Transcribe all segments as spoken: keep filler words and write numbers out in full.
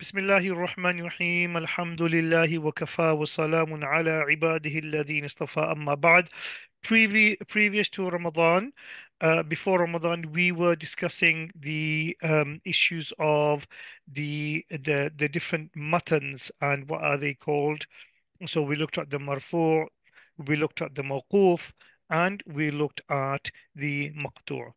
بسم الله الرحمن الرحيم الحمد لله وكفى وسلام على عباده الذين اصطفى أما بعد. Previ previous to Ramadan, uh, before Ramadan, we were discussing the um, issues of the, the the different matans and what are they called. So we looked at the marfu', we looked at the mawquf, and we looked at the maqtu'.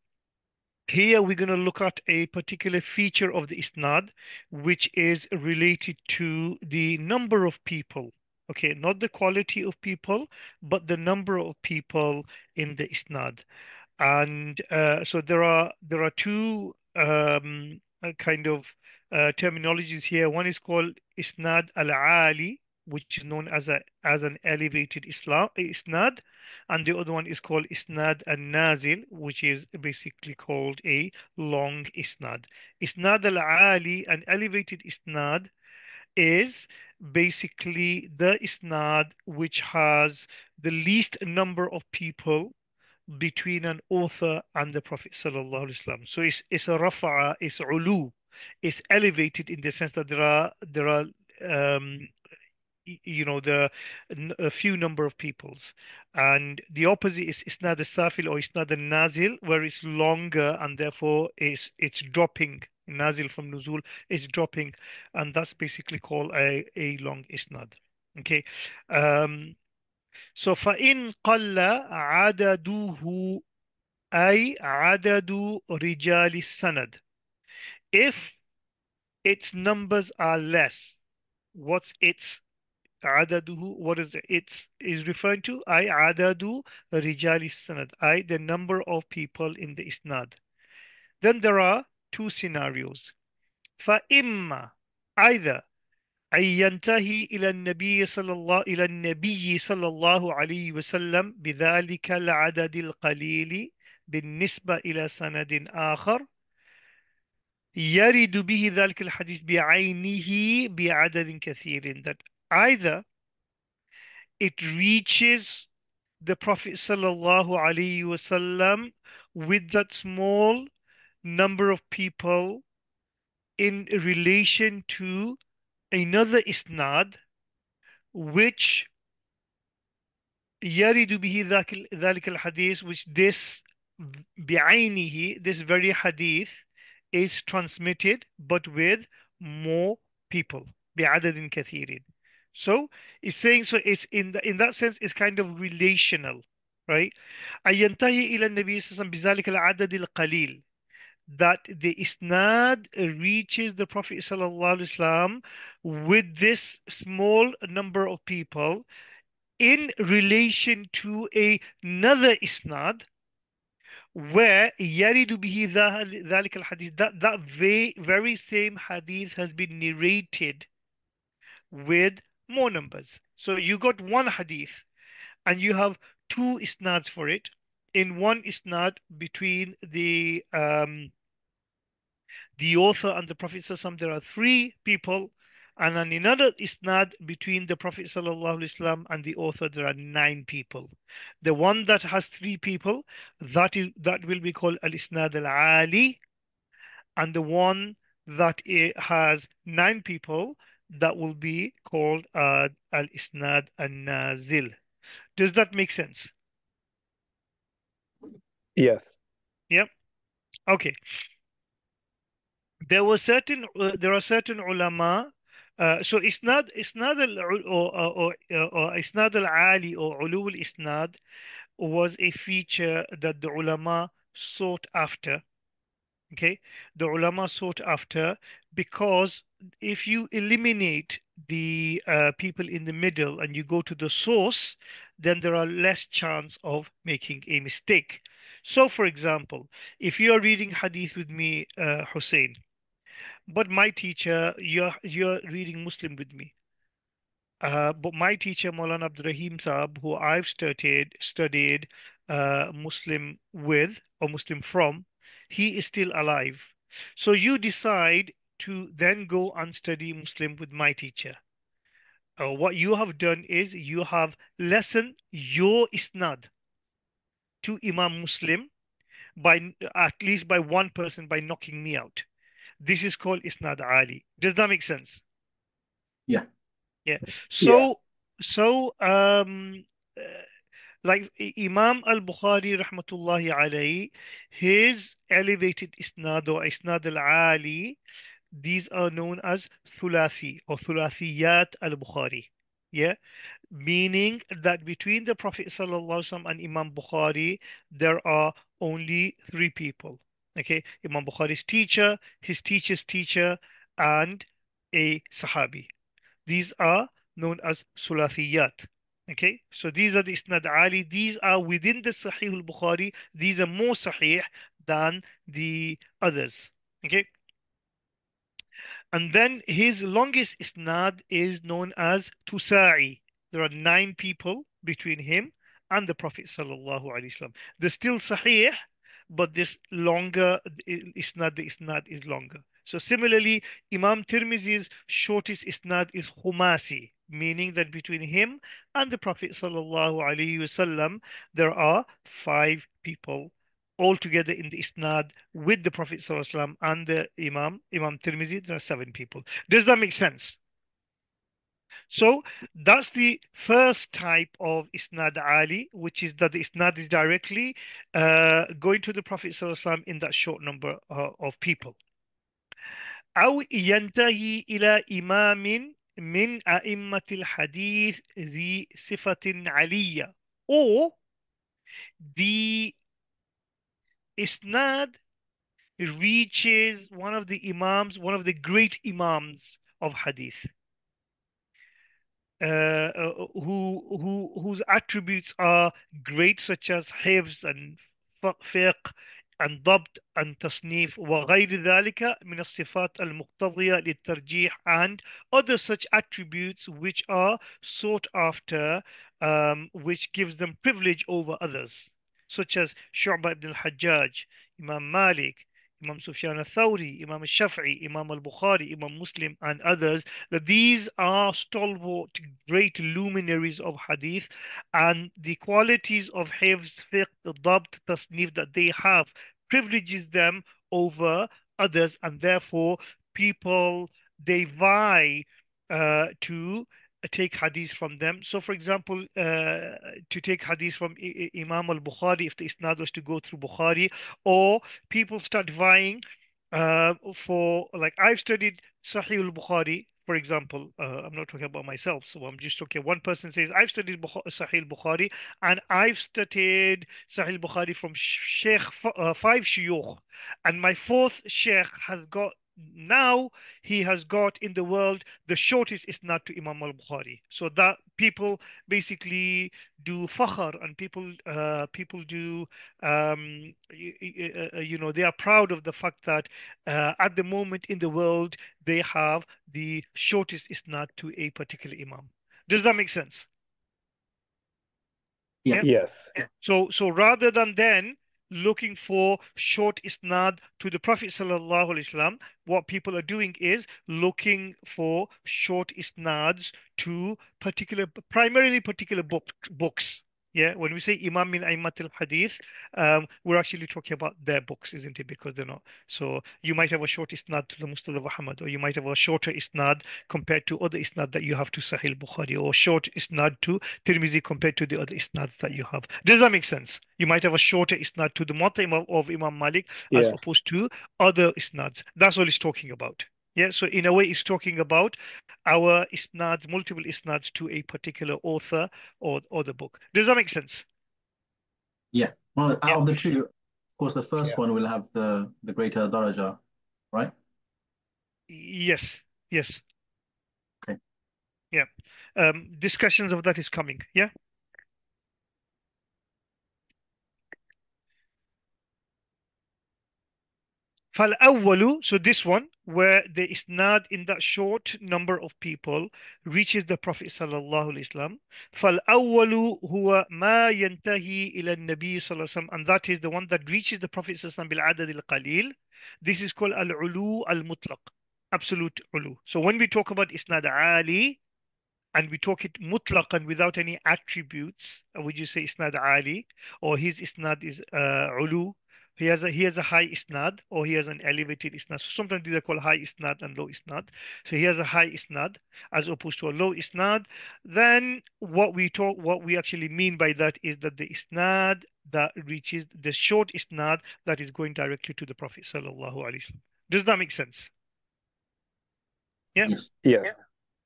Here we're going to look at a particular feature of the isnad, which is related to the number of people. Okay, not the quality of people, but the number of people in the isnad. And uh, so there are there are two um, uh, kind of uh, terminologies here. One is called isnad al-ali, which is known as a as an elevated Islam isnad, and the other one is called isnad al-nazil, which is basically called a long isnad. Isnad al-ali, an elevated isnad, is basically the isnad which has the least number of people between an author and the Prophet sallallahu alaihi wasallam. So it's it's a rafa'a, it's ulu, it's elevated in the sense that there are there are um, y- you know the n- a few number of peoples, and the opposite is isnad al-safil or isnad al-nazil, where it's longer and therefore it's it's dropping. Nazil from nuzul is dropping, and that's basically called a a long isnad. Okay. Um, so فإن قل عدده أي عدد رجال السند. If its numbers are less, what's its عدده? What is it? It's is referring to أي عدد رجال السند, أي the number of people in the isnad. Then there are two scenarios. فإما, either أن ينتهي إلى النبي صلى الله إلى النبي صلى الله عليه وسلم بذلك العدد القليل بالنسبة إلى سند آخر يرد به ذلك الحديث بعينه بعدد كثير, that either it reaches the Prophet sallallahu alaihi wasallam with that small number of people in relation to another isnad which يرد به ذاك ذلك الحديث, which this بعينه, this very hadith, is transmitted but with more people بعدد كثير. So it's saying, so it's in the, in that sense it's kind of relational, right? أن ينتهي إلى النبي صلى الله عليه وسلم بذلك العدد القليل, that the isnad reaches the Prophet sallallahu alaihi wasallam with this small number of people in relation to a, another isnad where يرد به ذلك الحديث, that that very, very same hadith has been narrated with more numbers. So you got one hadith and you have two isnads for it. In one isnad between the um, the author and the Prophet ﷺ, there are three people, and on another isnad between the Prophet ﷺ and the author, there are nine people. The one that has three people, that is that will be called al-isnad al-ali, and the one that it has nine people, that will be called uh, al-isnad al-nazil. Does that make sense? Yes. Yep. Okay. There were certain uh, there are certain ulama. Uh, so isnad isnad al or or, or, or isnad al ali or ulu al isnad was a feature that the ulama sought after. Okay, the ulama sought after because if you eliminate the uh, people in the middle and you go to the source, then there are less chance of making a mistake. So, for example, if you are reading hadith with me, uh, Hussein, but my teacher, you're you're reading Muslim with me. Uh, but my teacher, Maulana Abdurrahim Saab, who I've studied studied uh, Muslim with or Muslim from, he is still alive. So you decide to then go and study Muslim with my teacher. Uh, what you have done is you have lessened your isnad to Imam Muslim by at least by one person by knocking me out. This is called isnad ali. Does that make sense? Yeah. Yeah. Yeah. So, so um, uh, like I- Imam al-Bukhari rahmatullahi alayhi, his elevated isnad or isnad al-ali, these are known as thulathi or thulathiyat al-Bukhari. Yeah, meaning that between the Prophet sallallahu alaihi wasallam and Imam Bukhari, there are only three people. Okay, Imam Bukhari's teacher, his teacher's teacher, and a Sahabi. These are known as Sulathiyat. Okay, so these are the Isnad Ali. These are within the Sahih al Bukhari. These are more Sahih than the others. Okay, and then his longest isnad is known as Tusa'i. There are nine people between him and the Prophet sallallahu alaihi wasallam. They're still Sahih, but this longer isnad, the isnad is longer. So similarly, Imam Tirmizi's shortest isnad is Khumasi, meaning that between him and the Prophet sallallahu alaihi wasallam, there are five people altogether in the isnad with the Prophet ﷺ and the Imam, Imam Tirmizi, there are seven people. Does that make sense? So that's the first type of isnad ali, which is that the isnad is directly uh, going to the Prophet ﷺ in that short number uh, of people. أو ينتهي إلى إمام من أئمة الحديث ذي صفة علية, or the isnad reaches one of the imams, one of the great imams of hadith, uh, uh, who who whose attributes are great, such as hifz and fiqh and ضبط and تصنيف وغير ذلك من الصفات المقتضية للترجيح, and other such attributes which are sought after, um, which gives them privilege over others, such as Shu'bah ibn al-Hajjaj, Imam Malik, Imam Sufyan al-Thawri, Imam al-Shafi'i, Imam al-Bukhari, Imam Muslim, and others, that these are stalwart, great luminaries of hadith, and the qualities of hifz, fiqh, dabt, tasnif that they have privileges them over others, and therefore people, they vie uh, to take hadith from them. So, for example, uh, to take hadith from I- I- Imam al-Bukhari, if the isnad was to go through Bukhari, or people start vying uh, for, like, I've studied Sahih al-Bukhari, for example. uh, I'm not talking about myself, so I'm just talking. One person says, I've studied Bukh- Sahih al-Bukhari, and I've studied Sahih al-Bukhari from Sheikh f- uh, five shuyukh, and my fourth Sheikh has got, now he has got in the world the shortest isnad to Imam al-Bukhari. So that people basically do fakhr, and people uh, people do um, you, you know, they are proud of the fact that uh, at the moment in the world they have the shortest isnad to a particular imam. Does that make sense? Yeah. Yeah. Yes. So, so rather than then looking for short isnad to the Prophet sallallahu alaihi wasallam, what people are doing is looking for short isnads to particular, primarily particular book, books. Yeah, when we say Imam min Aimat al Hadith, um, we're actually talking about their books, isn't it? Because they're not. So you might have a short isnad to the Musnad of Ahmad, or you might have a shorter isnad compared to other isnad that you have to Sahih Bukhari, or short isnad to Tirmizi compared to the other isnads that you have. Does that make sense? You might have a shorter isnad to the Muwatta of, of Imam Malik as Yeah. opposed to other isnads. That's all he's talking about. Yeah, so in a way, it's talking about our isnads, multiple isnads to a particular author or, or the book. Does that make sense? Yeah. Well, Yeah. out of the two, of course, the first Yeah. one will have the the greater daraja, right? Yes. Yes. Okay. Yeah. Um, discussions of that is coming. Yeah. فالأول, so this one, where the isnad in that short number of people reaches the Prophet sallallahu alaihi wasallam. فالأول هو ما ينتهي إلى النبي صلى الله عليه وسلم, and that is the one that reaches the Prophet sallallahu alaihi wasallam بالعدد القليل. This is called al-ulu al-mutlaq, absolute ulu. So when we talk about isnad ali, and we talk it mutlaqan without any attributes, uh, would you say isnad ali, or his isnad is uh, ulu? He has a he has a high isnad, or he has an elevated isnad. So sometimes these are called high isnad and low isnad. So he has a high isnad as opposed to a low isnad. Then what we talk, what we actually mean by that is that the isnad that reaches the short isnad that is going directly to the Prophet sallallahu alaihi wasallam. Does that make sense? Yeah. Yes. Yes.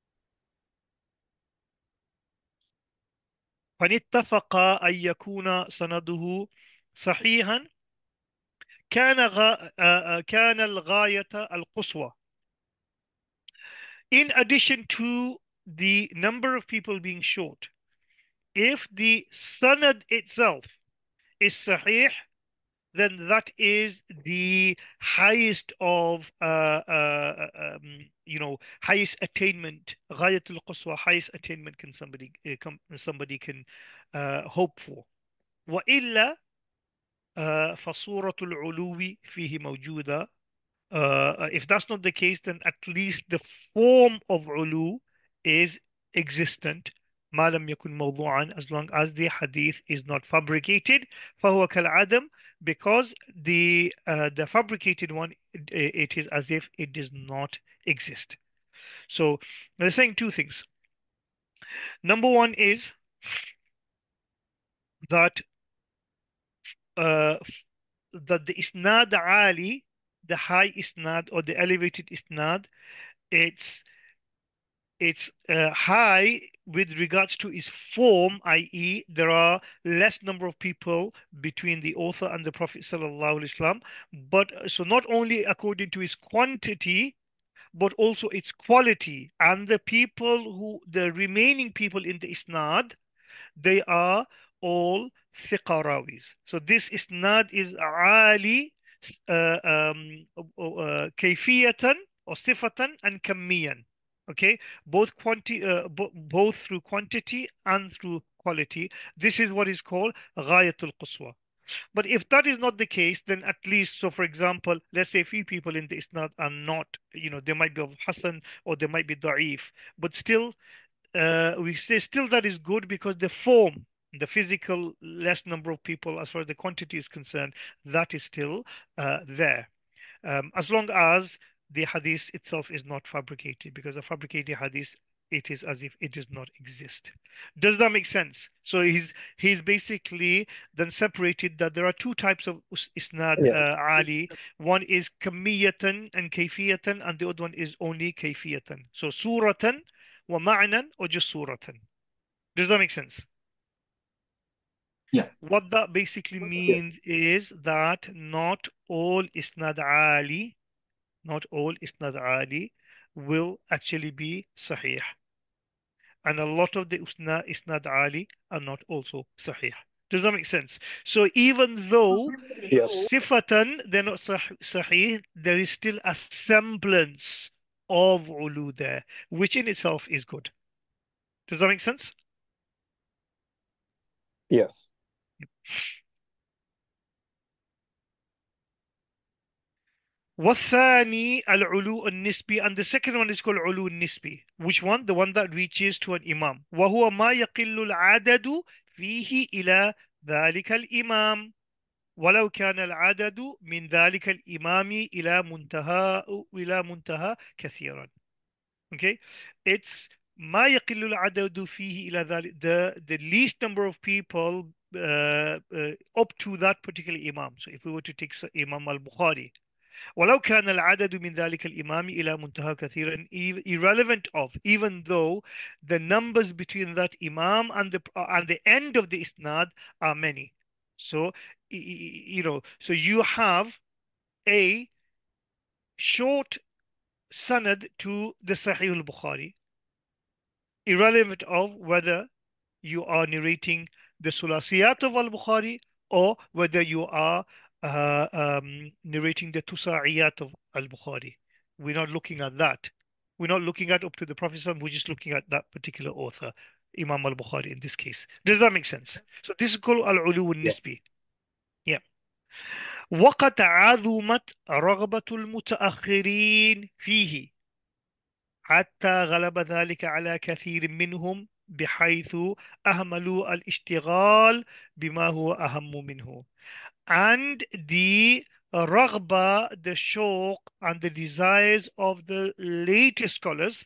فإن اتفق أن يكون سنده صحيحا كان غا... آه، آه، كان الغاية القصوى. In addition to the number of people being short, if the sanad itself is sahih, then that is the highest of uh, uh, um, you know, highest attainment, ghayatul quswa, highest attainment can somebody uh, come, somebody can uh, hope for. وإلا uh, فصورة العلو فيه موجودة. Uh, if that's not the case, then at least the form of ulu is existent. ما لم يكن موضوعا, as long as the hadith is not fabricated. فهو كالعدم, because the uh, the fabricated one, it, it is as if it does not exist. So they're saying two things. Number one is that uh, that the isnad ali, the high isnad or the elevated isnad, it's it's uh, high with regards to its form, that is, there are less number of people between the author and the Prophet sallallahu alaihi wasallam. But uh, so not only according to its quantity, but also its quality, and the people who the remaining people in the isnad, they are all thiqa rawis. So this isnad is ali uh, um, uh, kayfiyatan or sifatan and kammiyan. Okay, both quanti uh, bo both through quantity and through quality. This is what is called ghayatul quswa. But if that is not the case, then at least, so for example, let's say a few people in the isnad are not, you know, they might be of hasan or they might be da'if, but still uh, we say still that is good because the form, the physical less number of people as far as the quantity is concerned, that is still uh, there. Um, as long as the hadith itself is not fabricated, because a fabricated hadith, it is as if it does not exist. Does that make sense? So he's he's basically then separated that there are two types of us- isnad Yeah. uh, ali. One is kamiyatan and kayfiyatan, and the other one is only kayfiyatan. So suratan wa ma'nan, or just suratan. Does that make sense? Yeah. What that basically means is that not all isnad ali, not all isnad ali will actually be sahih. And a lot of the usna, isnad ali are not also sahih. Does that make sense? So even though Yes. sifatan, they're not sah- sahih, there is still a semblance of ulu there, which in itself is good. Does that make sense? Yes. والثاني العلو النسبي, and the second one is called علو النسبي. Which one? The one that reaches to an imam. وهو ما يقل العدد فيه إلى ذلك الإمام ولو كان العدد من ذلك الإمام إلى منتهى إلى منتهى كثيرا. Okay, it's ما يقل العدد فيه إلى ذلك, the the least number of people uh, uh, up to that particular imam. So if we were to take Imam al-Bukhari, ولو كان العدد من ذلك الإمام إلى منتهى كثيرا, irrelevant of, even though the numbers between that imam and the uh, and the end of the isnad are many. So you know, so you have a short sanad to the Sahih al-Bukhari, irrelevant of whether you are narrating the Sulasiyat of al-Bukhari or whether you are uh, um, narrating the Tusa'iyat of al-Bukhari. We're not looking at that. We're not looking at up to the Prophet. We're just looking at that particular author, Imam al-Bukhari in this case. Does that make sense? So this is called al-ulu al-nisbi. Yeah. وقد عظمت رغبة المتأخرين فيه حتى غلب ذلك على كثير منهم بحيث أهملوا الاشتغال بما هو أهم منه. And the رغبة, the shauq and the desires of the later scholars,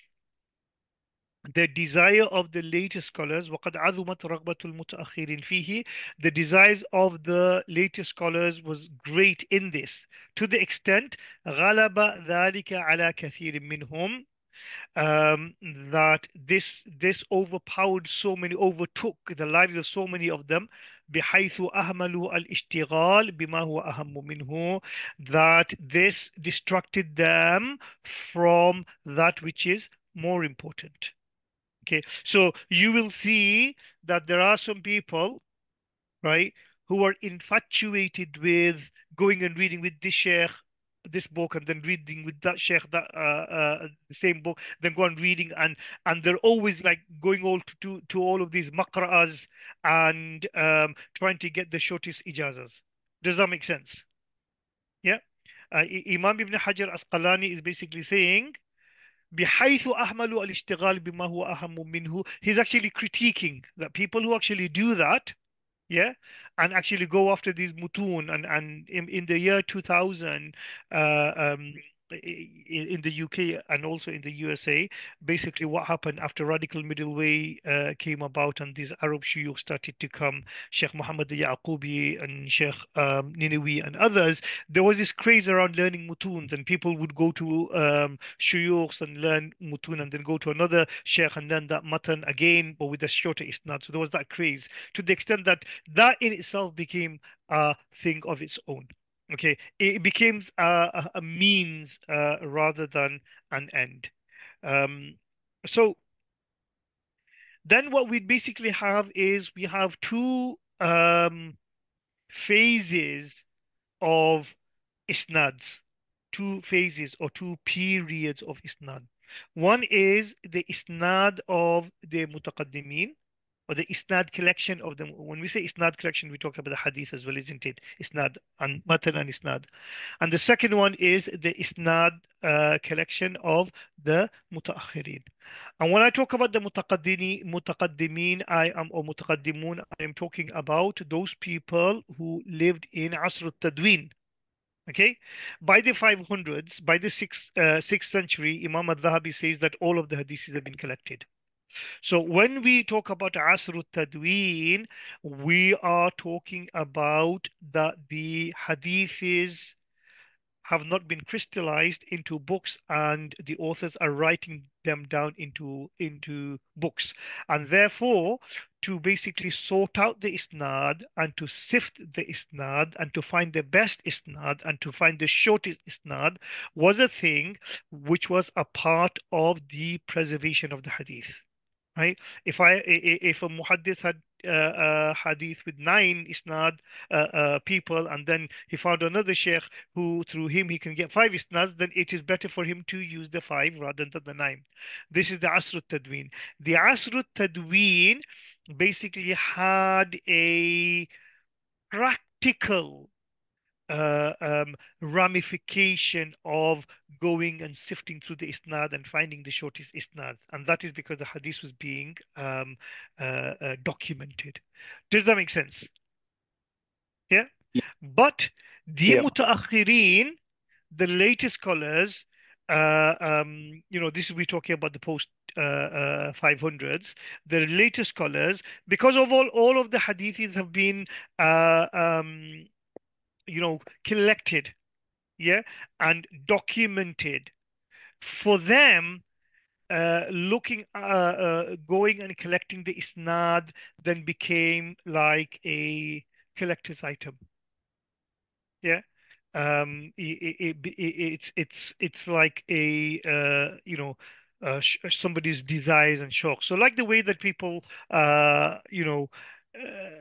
the desire of the later scholars وقد عظمت رغبة المتأخرين فيه, the desires of the later scholars was great in this, to the extent غلب ذلك على كثير منهم, um, that this this overpowered so many, overtook the lives of so many of them, بحيث أهملوا الاشتغال بما هو أهم منه, that this distracted them from that which is more important. Okay, so you will see that there are some people, right, who are infatuated with going and reading with this sheikh this book, and then reading with that sheikh that uh, uh, the same book, then go on reading, and and they're always like going all to to, to all of these maqra'as, and um, trying to get the shortest ijazas. Does that make sense? Yeah. uh, I- Imam Ibn Hajar Asqalani is basically saying بحيث أهملوا الاشتغال بما هو أهم منه. He's actually critiquing that people who actually do that, yeah, and actually go after these mutun, and and in, in the year two thousand, uh, um in, in the U K and also in the U S A, basically what happened after radical middle way uh, came about, and these Arab shuyukh started to come, Sheikh Muhammad al-Yaqubi and Sheikh um, Ninawi and others, there was this craze around learning mutuns, and people would go to um, shuyukhs and learn mutun, and then go to another sheikh and learn that matan again, but with a shorter isnad. So there was that craze, to the extent that that in itself became a thing of its own. Okay, it becomes a, a, a means uh, rather than an end. Um, so then what we basically have is we have two um, phases of isnads, two phases or two periods of isnad. One is the isnad of the mutaqaddimin, or the isnad collection of them. When we say isnad collection, we talk about the hadith as well, isn't it? Isnad and matan and isnad. And the second one is the isnad uh, collection of the mutaakhirin. And when I talk about the mutaqaddini, mutaqaddimin, I am, or mutaqaddimun, I am talking about those people who lived in Asr al-Tadwin. Okay, by the five hundreds, by the sixth, uh, sixth century, Imam al-Dhahabi says that all of the hadiths have been collected. So when we talk about Asr Tadween, we are talking about that the hadiths have not been crystallized into books, and the authors are writing them down into into books, and therefore to basically sort out the isnad and to sift the isnad and to find the best isnad and to find the shortest isnad was a thing which was a part of the preservation of the hadith. Right? If I if a muhaddith had uh, uh, hadith with nine isnad uh, uh, people, and then he found another sheikh who through him he can get five isnads, then it is better for him to use the five rather than the nine. This is the Asr Tadween. The Asr Tadween basically had a practical uh, um, ramification of going and sifting through the isnad and finding the shortest isnad, and that is because the hadith was being um, uh, uh, documented. Does that make sense? Yeah. Yeah. But the Yeah. mutaakhirin, the later scholars, uh, um, you know, this is we talking about the post uh, uh, five hundreds. The later scholars, because of all all of the hadiths have been uh, um, you know, collected, yeah, and documented. For them, uh, looking, uh, uh, going and collecting the isnad then became like a collector's item. Yeah. Um, it, it, it, it's it's it's like a uh, you know, uh, sh somebody's desires and shocks. So like the way that people uh, you know, uh,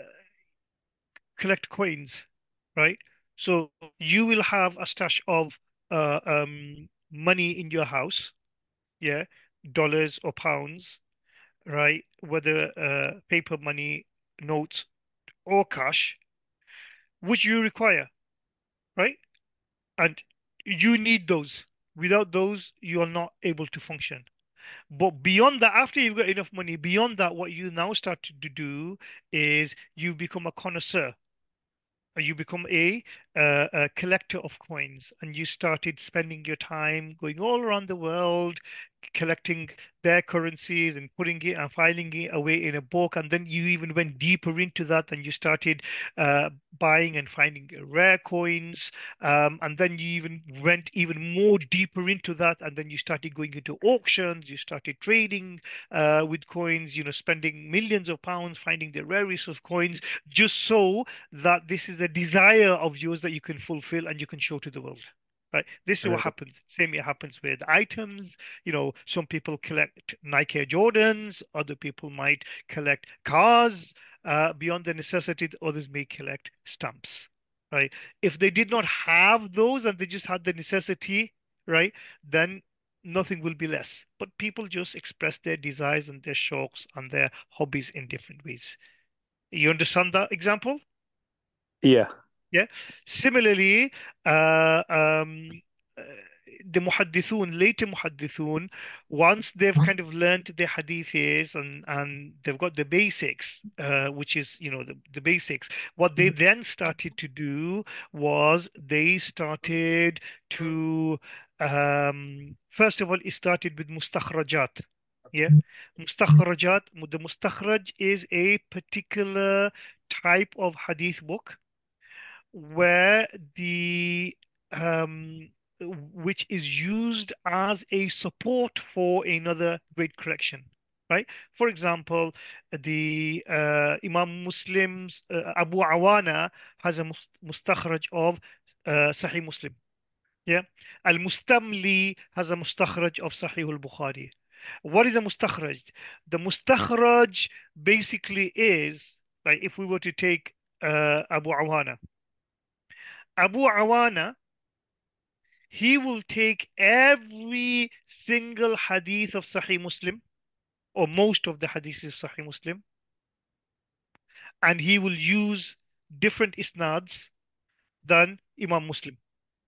collect coins, right? So you will have a stash of uh, um, money in your house, yeah, dollars or pounds, right? Whether uh, paper money, notes, or cash, which you require, right? And you need those. Without those, you are not able to function. But beyond that, after you've got enough money, beyond that, what you now start to do is you become a connoisseur. You become a, uh, a collector of coins, and you started spending your time going all around the world collecting their currencies and putting it and filing it away in a book. And then you even went deeper into that and you started uh, buying and finding rare coins. Um, and then you even went even more deeper into that, and then you started going into auctions, you started trading uh, with coins, you know, spending millions of pounds finding the rarest of coins, just so that this is a desire of yours that you can fulfill and you can show to the world. Right. This is what Right. happens. Same it happens with items. You know, some people collect Nike Jordans, other people might collect cars. Uh, beyond the necessity, others may collect stamps. Right. If they did not have those and they just had the necessity, right, then nothing will be less. But people just express their desires and their shocks and their hobbies in different ways. You understand that example? Yeah. Yeah. Similarly, uh, um, uh, the muhaddithun, later muhaddithun, once they've kind of learned the hadiths and and they've got the basics, uh, which is, you know, the, the basics, what they then started to do was they started to, um, first of all, it started with mustakhrajat. Yeah. Mustakhrajat, the mustakhraj is a particular type of hadith book where the um, which is used as a support for another great collection, right? For example, the uh, Imam Muslim's uh, Abu Awana has a mus- mustakhraj of uh, Sahih Muslim. Yeah, Al-Mustamli has a mustakhraj of Sahih al-Bukhari. What is a mustakhraj? The mustakhraj basically is like if we were to take uh, Abu Awana. Abu Awana, he will take every single hadith of Sahih Muslim, or most of the hadiths of Sahih Muslim, and he will use different isnads than Imam Muslim.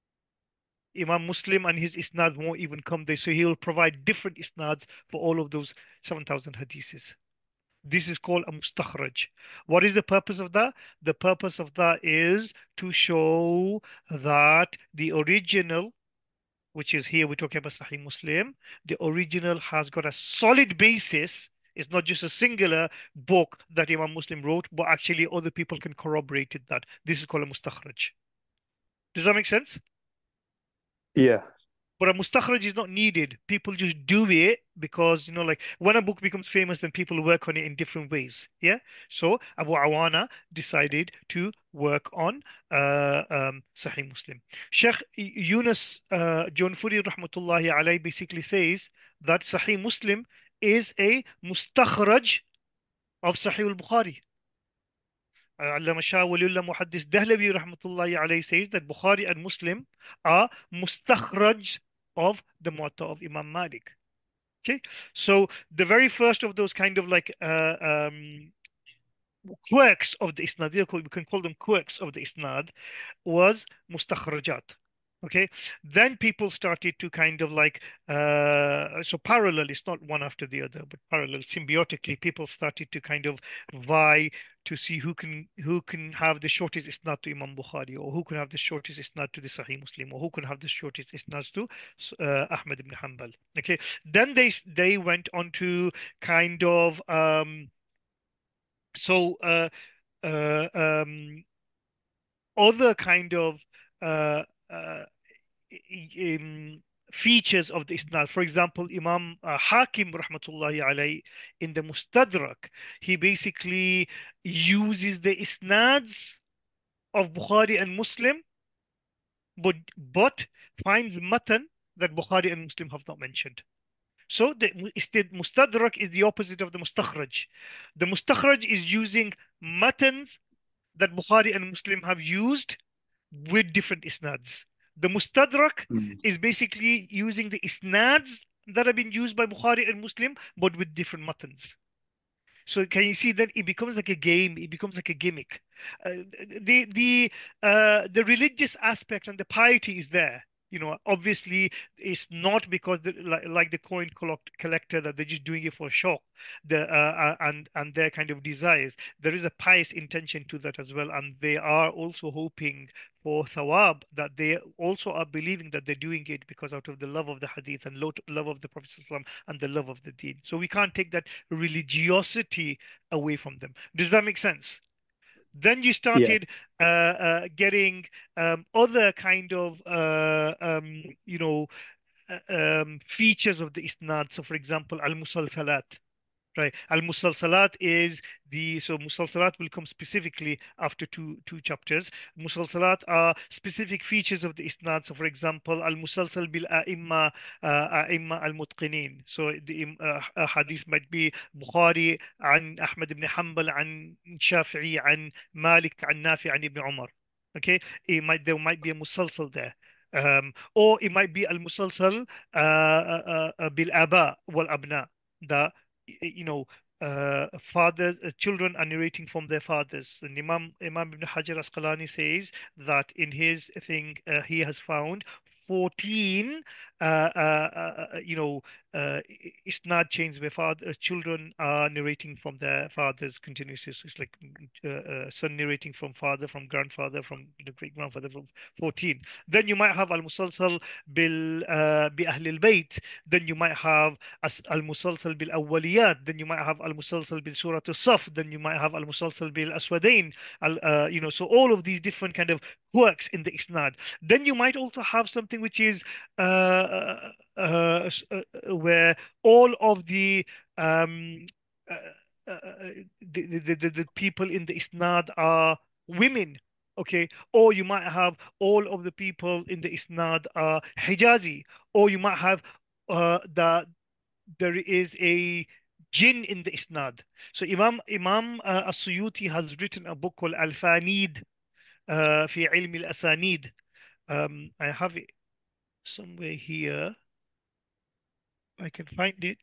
Imam Muslim and his isnad won't even come there, so he will provide different isnads for all of those seven thousand hadiths. This is called a mustakhraj. What is the purpose of that? The purpose of that is to show that the original, which is here we're talking about Sahih Muslim, the original has got a solid basis. It's not just a singular book that Imam Muslim wrote, but actually other people can corroborate it that. This is called a mustakhraj. Does that make sense? Yeah. But a mustakhraj is not needed. People just do it because, you know, like when a book becomes famous, then people work on it in different ways. Yeah. So Abu Awana decided to work on uh, um, Sahih Muslim. Sheikh Yunus uh, Jonfuri rahmatullahi alayhi basically says that Sahih Muslim is a mustakhraj of Sahih al-Bukhari. Allama Shah Waliullah Muhaddis Dahlawi rahmatullahi alayhi says that Bukhari and Muslim are mustakhraj of the Muwatta of Imam Malik. Okay, so the very first of those kind of like uh, um, quirks of the isnad, we can call them quirks of the isnad, was mustakhrajat. Okay, then people started to kind of like uh, so parallel, it's not one after the other, but parallel, symbiotically, people started to kind of vie to see who can who can have the shortest isnad to Imam Bukhari, or who can have the shortest isnad to the Sahih Muslim, or who can have the shortest isnad to uh, Ahmad ibn Hanbal. Okay, then they they went on to kind of um, so uh, uh, um, other kind of uh, uh, um, features of the isnad. For example, Imam uh, Hakim rahmatullahi alayhi in the Mustadrak, he basically uses the isnads of Bukhari and Muslim, but but finds matan that Bukhari and Muslim have not mentioned. So the instead Mustadrak is the opposite of the Mustakhraj. The Mustakhraj is using matans that Bukhari and Muslim have used with different isnads. The Mustadrak Mm. is basically using the isnads that have been used by Bukhari and Muslim, but with different matans. So can you see that it becomes like a game? It becomes like a gimmick. Uh, the the uh, the religious aspect and the piety is there, You know, obviously, it's not because the, like, like the coin collect, collector that they're just doing it for show, the uh, uh, and and their kind of desires. There is a pious intention to that as well, and they are also hoping for thawab, that they also are believing that they're doing it because out of the love of the hadith and lo- love of the Prophet ﷺ and the love of the deen. So we can't take that religiosity away from them. Does that make sense? Then you Yes. started uh, uh, getting um, other kind of uh, um, you know uh, um, features of the isnad. So, for example, al-musalsalat. Right. Al-Musalsalat is the so Musalsalat will come specifically after two two chapters. Musalsalat are specific features of the Isnad. So, for example, Al-Musalsal bil A'imma uh, A'imma al-Mutqinin. So the im- uh, uh, hadith might be Bukhari عن Ahmad ibn Hanbal عن Shafi'i عن Malik عن Nafi عن Ibn Umar. Okay, it might there might be a musalsal there. Um, or it might be al-musalsal uh, uh, uh, bil aba wal abna, the you know, uh, fathers, uh, children are narrating from their fathers. And Imam Imam Ibn Hajar Asqalani says that in his thing uh, he has found fourteen, uh, uh, uh, uh, you know, uh, i- isnad chains where father, uh, children are narrating from their fathers continuously. So it's like mm, uh, uh, son narrating from father, from grandfather, from the great grandfather, from fourteen. Then you might have al musalsal bil uh, bi ahl al bayt. Then you might have as al-musalsal bil awwaliyat, then you might have al-musalsal bil surah as-saf, then you might have al-musalsal bil aswadain, al, uh, you know, so all of these different kind of quirks in the isnad. Then you might also have something which is uh, uh, uh, s- uh, uh, where all of the um, uh, uh, uh, the, the, the, the people in the isnad are women. Okay, or you might have all of the people in the isnad are Hijazi, or you might have uh, the there is a jinn in the isnad. So Imam Imam uh, As-Suyuti has written a book called Al-Fanid uh, في علم الأسانيد. Um, I have it somewhere here. I can find it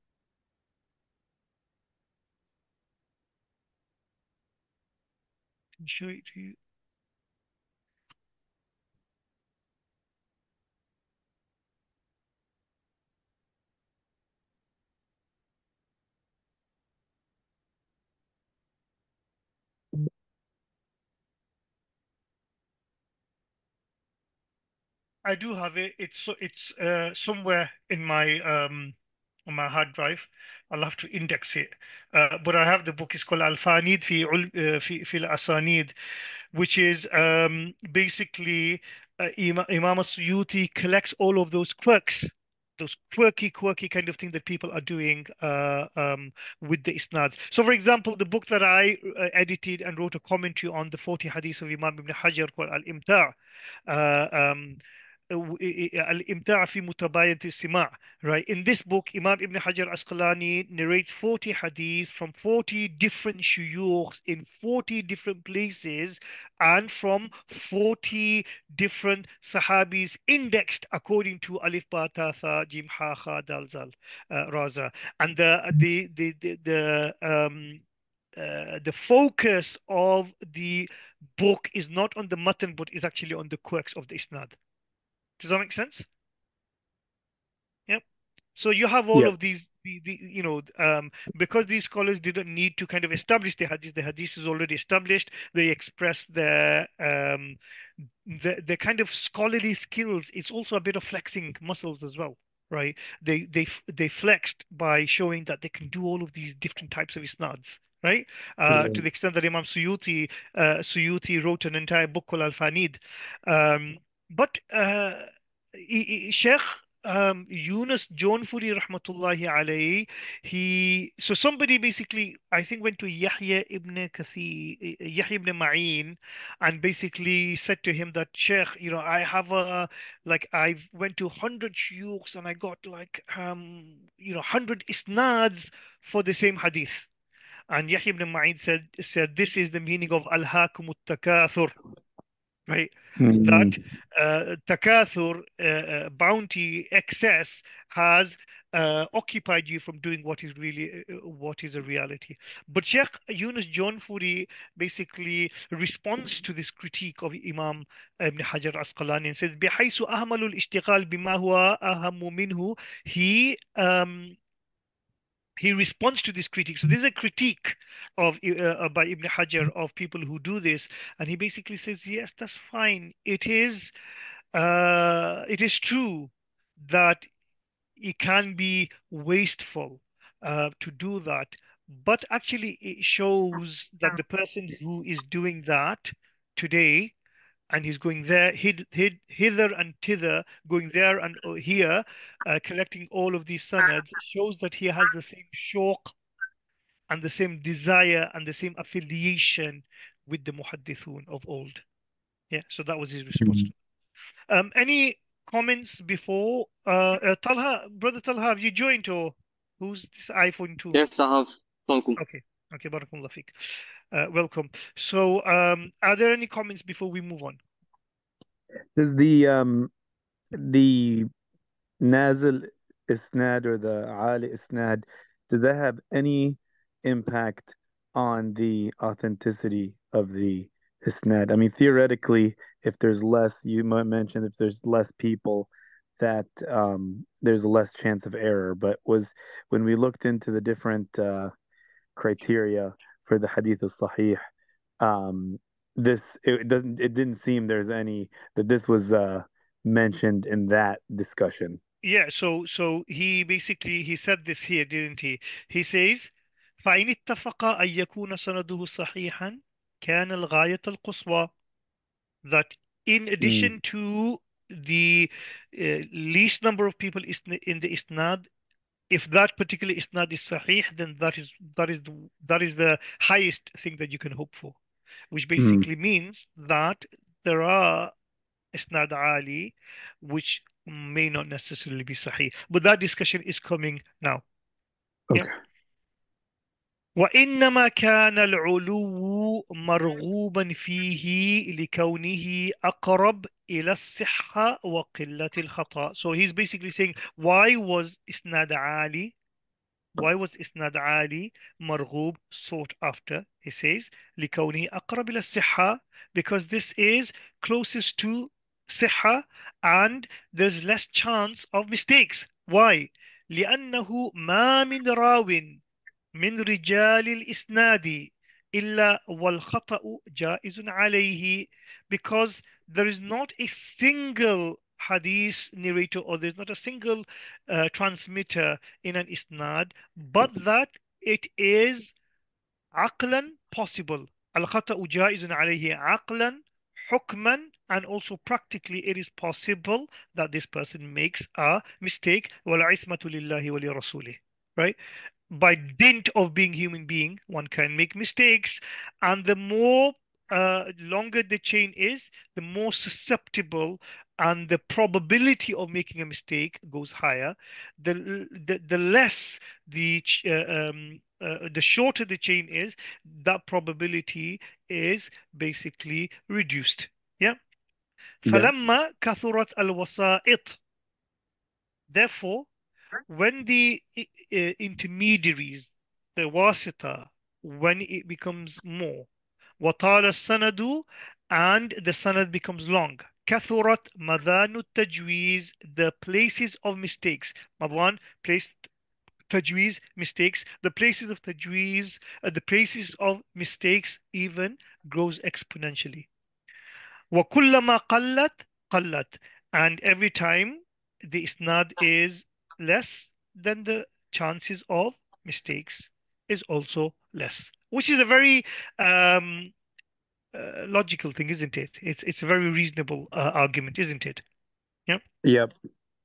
and show it to you. I do have it. It's so it's uh, somewhere in my um on my hard drive. I'll have to index it. Uh, but I have the book. It's called Al-Fanid في عل- uh, في في الأسانيد, which is um, basically uh, Imam, Imam Suyuti collects all of those quirks, those quirky, quirky kind of thing that people are doing uh, um, with the isnads. So, for example, the book that I uh, edited and wrote a commentary on the forty hadiths of Imam Ibn Hajar called Al-Imta', uh, um, uh, Al-Imta' fi Mutabayat al-Sima'. Right. In this book, Imam Ibn Hajar Asqalani narrates forty hadiths from forty different shuyukh in forty different places and from forty different sahabis indexed according to Alif Ba Ta Tha Jim Ha Kha Dal Zal uh, Raza. And the the the the, the um uh, the focus of the book is not on the matan but is actually on the quirks of the isnad. Does that make sense? Yeah. So you have all Yes. of these, the, the you know, um, because these scholars didn't need to kind of establish the hadith. The hadith is already established. They express their um, the the kind of scholarly skills. It's also a bit of flexing muscles as well, right? They they f- they flexed by showing that they can do all of these different types of isnads. Right, uh, to Mm. the extent that Imam Suyuti uh, Suyuti wrote an entire book called Al Fanid, um, but uh, i- i- Sheikh um, Yunus Jaunfuri rahmatullahi alayhi, he so somebody basically I think went to Yahya ibn Kathir, Yahya ibn Ma'in, and basically said to him that Sheikh, you know, I have a like I went to one hundred shuyukhs and I got like um you know one hundred isnads for the same hadith. And Yahya ibn Ma'in said said this is the meaning of Alhaakum takathur, right? That Mm. uh, takathur, uh, uh, bounty, excess has uh, occupied you from doing what is really uh, what is a reality. But Sheikh Yunus John Furi basically responds to this critique of Imam Ibn Hajar Asqalani and says بحيث أهمل الاشتغال بما هو أهم منه. He um, he responds to this critique. So there's a critique of uh, uh, by Ibn Hajar of people who do this, and he basically says, yes, that's fine. It is uh, it is true that it can be wasteful uh, to do that, but actually it shows that the person who is doing that today and he's going there, hid, hid, hither and thither, going there and uh, here, uh, collecting all of these sanads, shows that he has the same shauq and the same desire and the same affiliation with the muhaddithun of old. Yeah, so that was his response to Mm. it. Um, any comments before? Uh, uh, Talha, brother Talha, have you joined or who's this iPhone two? Yes, I have. Welcome. Okay, okay, barakallah fiqh. Uh, welcome. So, um, are there any comments before we move on? Does the um the Nazil Isnad or the Ali Isnad, does that have any impact on the authenticity of the Isnad? I mean, theoretically, if there's less, you might mention if there's less people, that um, there's a less chance of error. But was when we looked into the different uh, criteria for the Hadith al-Sahih, um, this it doesn't it didn't seem there's any that this was uh, mentioned in that discussion. Yeah, so so he basically he said this here, didn't he? He says, فإن اتفق أن يكون سنده صحيحا كان الغاية القصوى. That in Mm, addition to the uh, least number of people is in the isnad, if that particular isnad is sahih, then that is that is the, that is the highest thing that you can hope for, which mm, basically means that there are isnad ali which may not necessarily be sahih. But that discussion is coming now. Yeah. okay. وإنما كان العلو مرغوبا فيه لكونه أقرب إلى الصحة وقلة الخطأ. So he's basically saying, why was Isnad Ali Why was Isnad Ali marghub sought after? He says, لكونه أقرب إلى الصحة, because this is closest to صحة and there's less chance of mistakes. Why? لأنه ما من راو من رجال الإسناد إلا والخطأ جائز عليه, because there is not a single hadith narrator or there's not a single uh, transmitter in an isnad, but that it is عقلا possible. الخطأ جائز عليه عقلا حكما, and also practically it is possible that this person makes a mistake. والعصمة لله ولرسوله. Right? By dint of being human being, one can make mistakes, and the more uh, longer the chain is, the more susceptible and the probability of making a mistake goes higher. The the, the less the ch- uh, um, uh, the shorter the chain is, that probability is basically reduced. Yeah. Yeah. فلما كثرت الوسائط, therefore when the uh, intermediaries, the wasita, when it becomes more, وطال السند, and the sanad becomes long, كثرت مذان التجويز, the places of mistakes. مضان, place, tajweez, mistakes. The places of tajweez, uh, the places of mistakes even grows exponentially. وَكُلَّمَا قَلَّتْ قَلَّتْ, and every time the isnad is less, then the chances of mistakes is also less, which is a very um, uh, logical thing, isn't it? It's it's a very reasonable uh, argument, isn't it? Yeah. Yep.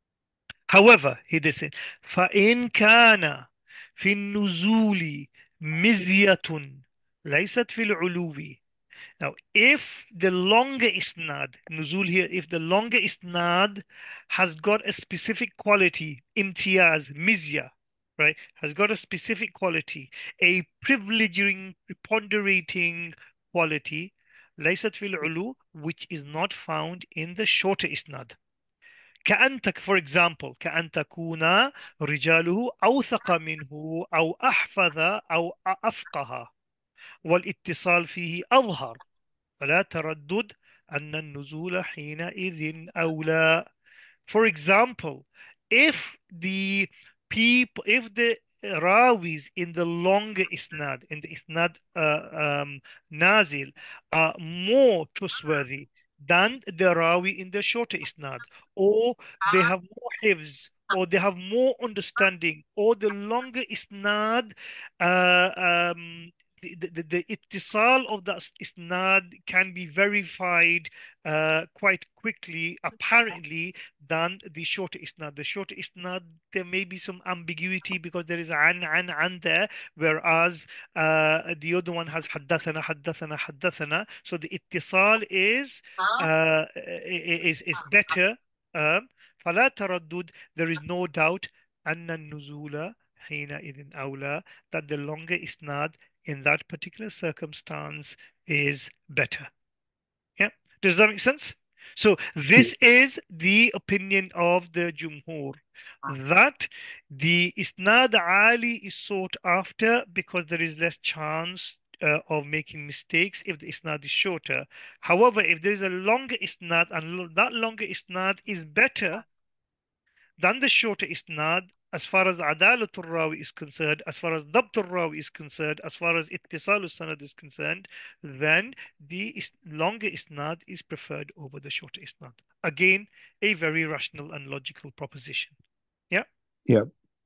However, he did say, فَإِنْ كَانَ فِي النُّزُولِ مِزْيَةٌ لَيْسَتْ فِي الْعُلُوِّ. Now, if the longer isnad, nuzul here, if the longer isnad has got a specific quality, imtiyaz, mizya, right, has got a specific quality, a privileging, preponderating quality, laysat fil ulu, which is not found in the shorter isnad. كأنت for example كأن تكون رجاله أوثق منه أو أحفظ أو أفقه والاتصال فيه أظهر فلا تردد أن النزول حينئذ أولى. For example, if the people, if the rawis in the longer isnad, in the isnad uh, um, nazil, are more trustworthy than the rawi in the shorter isnad, or they have more hifz, or they have more understanding, or the longer isnad, uh, um, the, the, the ittisal of the isnad can be verified uh, quite quickly, apparently, than the shorter isnad. The shorter isnad, there may be some ambiguity because there is an, an, an there, whereas uh, the other one has haddathana, haddathana, haddathana. So the ittisal is uh, is is better. Um, فلا تردد, there is no doubt أن النزول حينئذ أولى, that the longer isnad in that particular circumstance is better. Yeah, does that make sense? So Yeah. this is the opinion of the Jumhur, that the Isnad Ali is sought after because there is less chance uh, of making mistakes if the Isnad is shorter. However, if there is a longer Isnad and lo- that longer Isnad is better than the shorter Isnad, as far as Adalatul Rawi is concerned, as far as Dabtul Rawi is concerned, as far as Ittisalus Sanad is concerned, then the is longer Isnad is preferred over the shorter Isnad. Again, a very rational and logical proposition. Yeah. Yeah.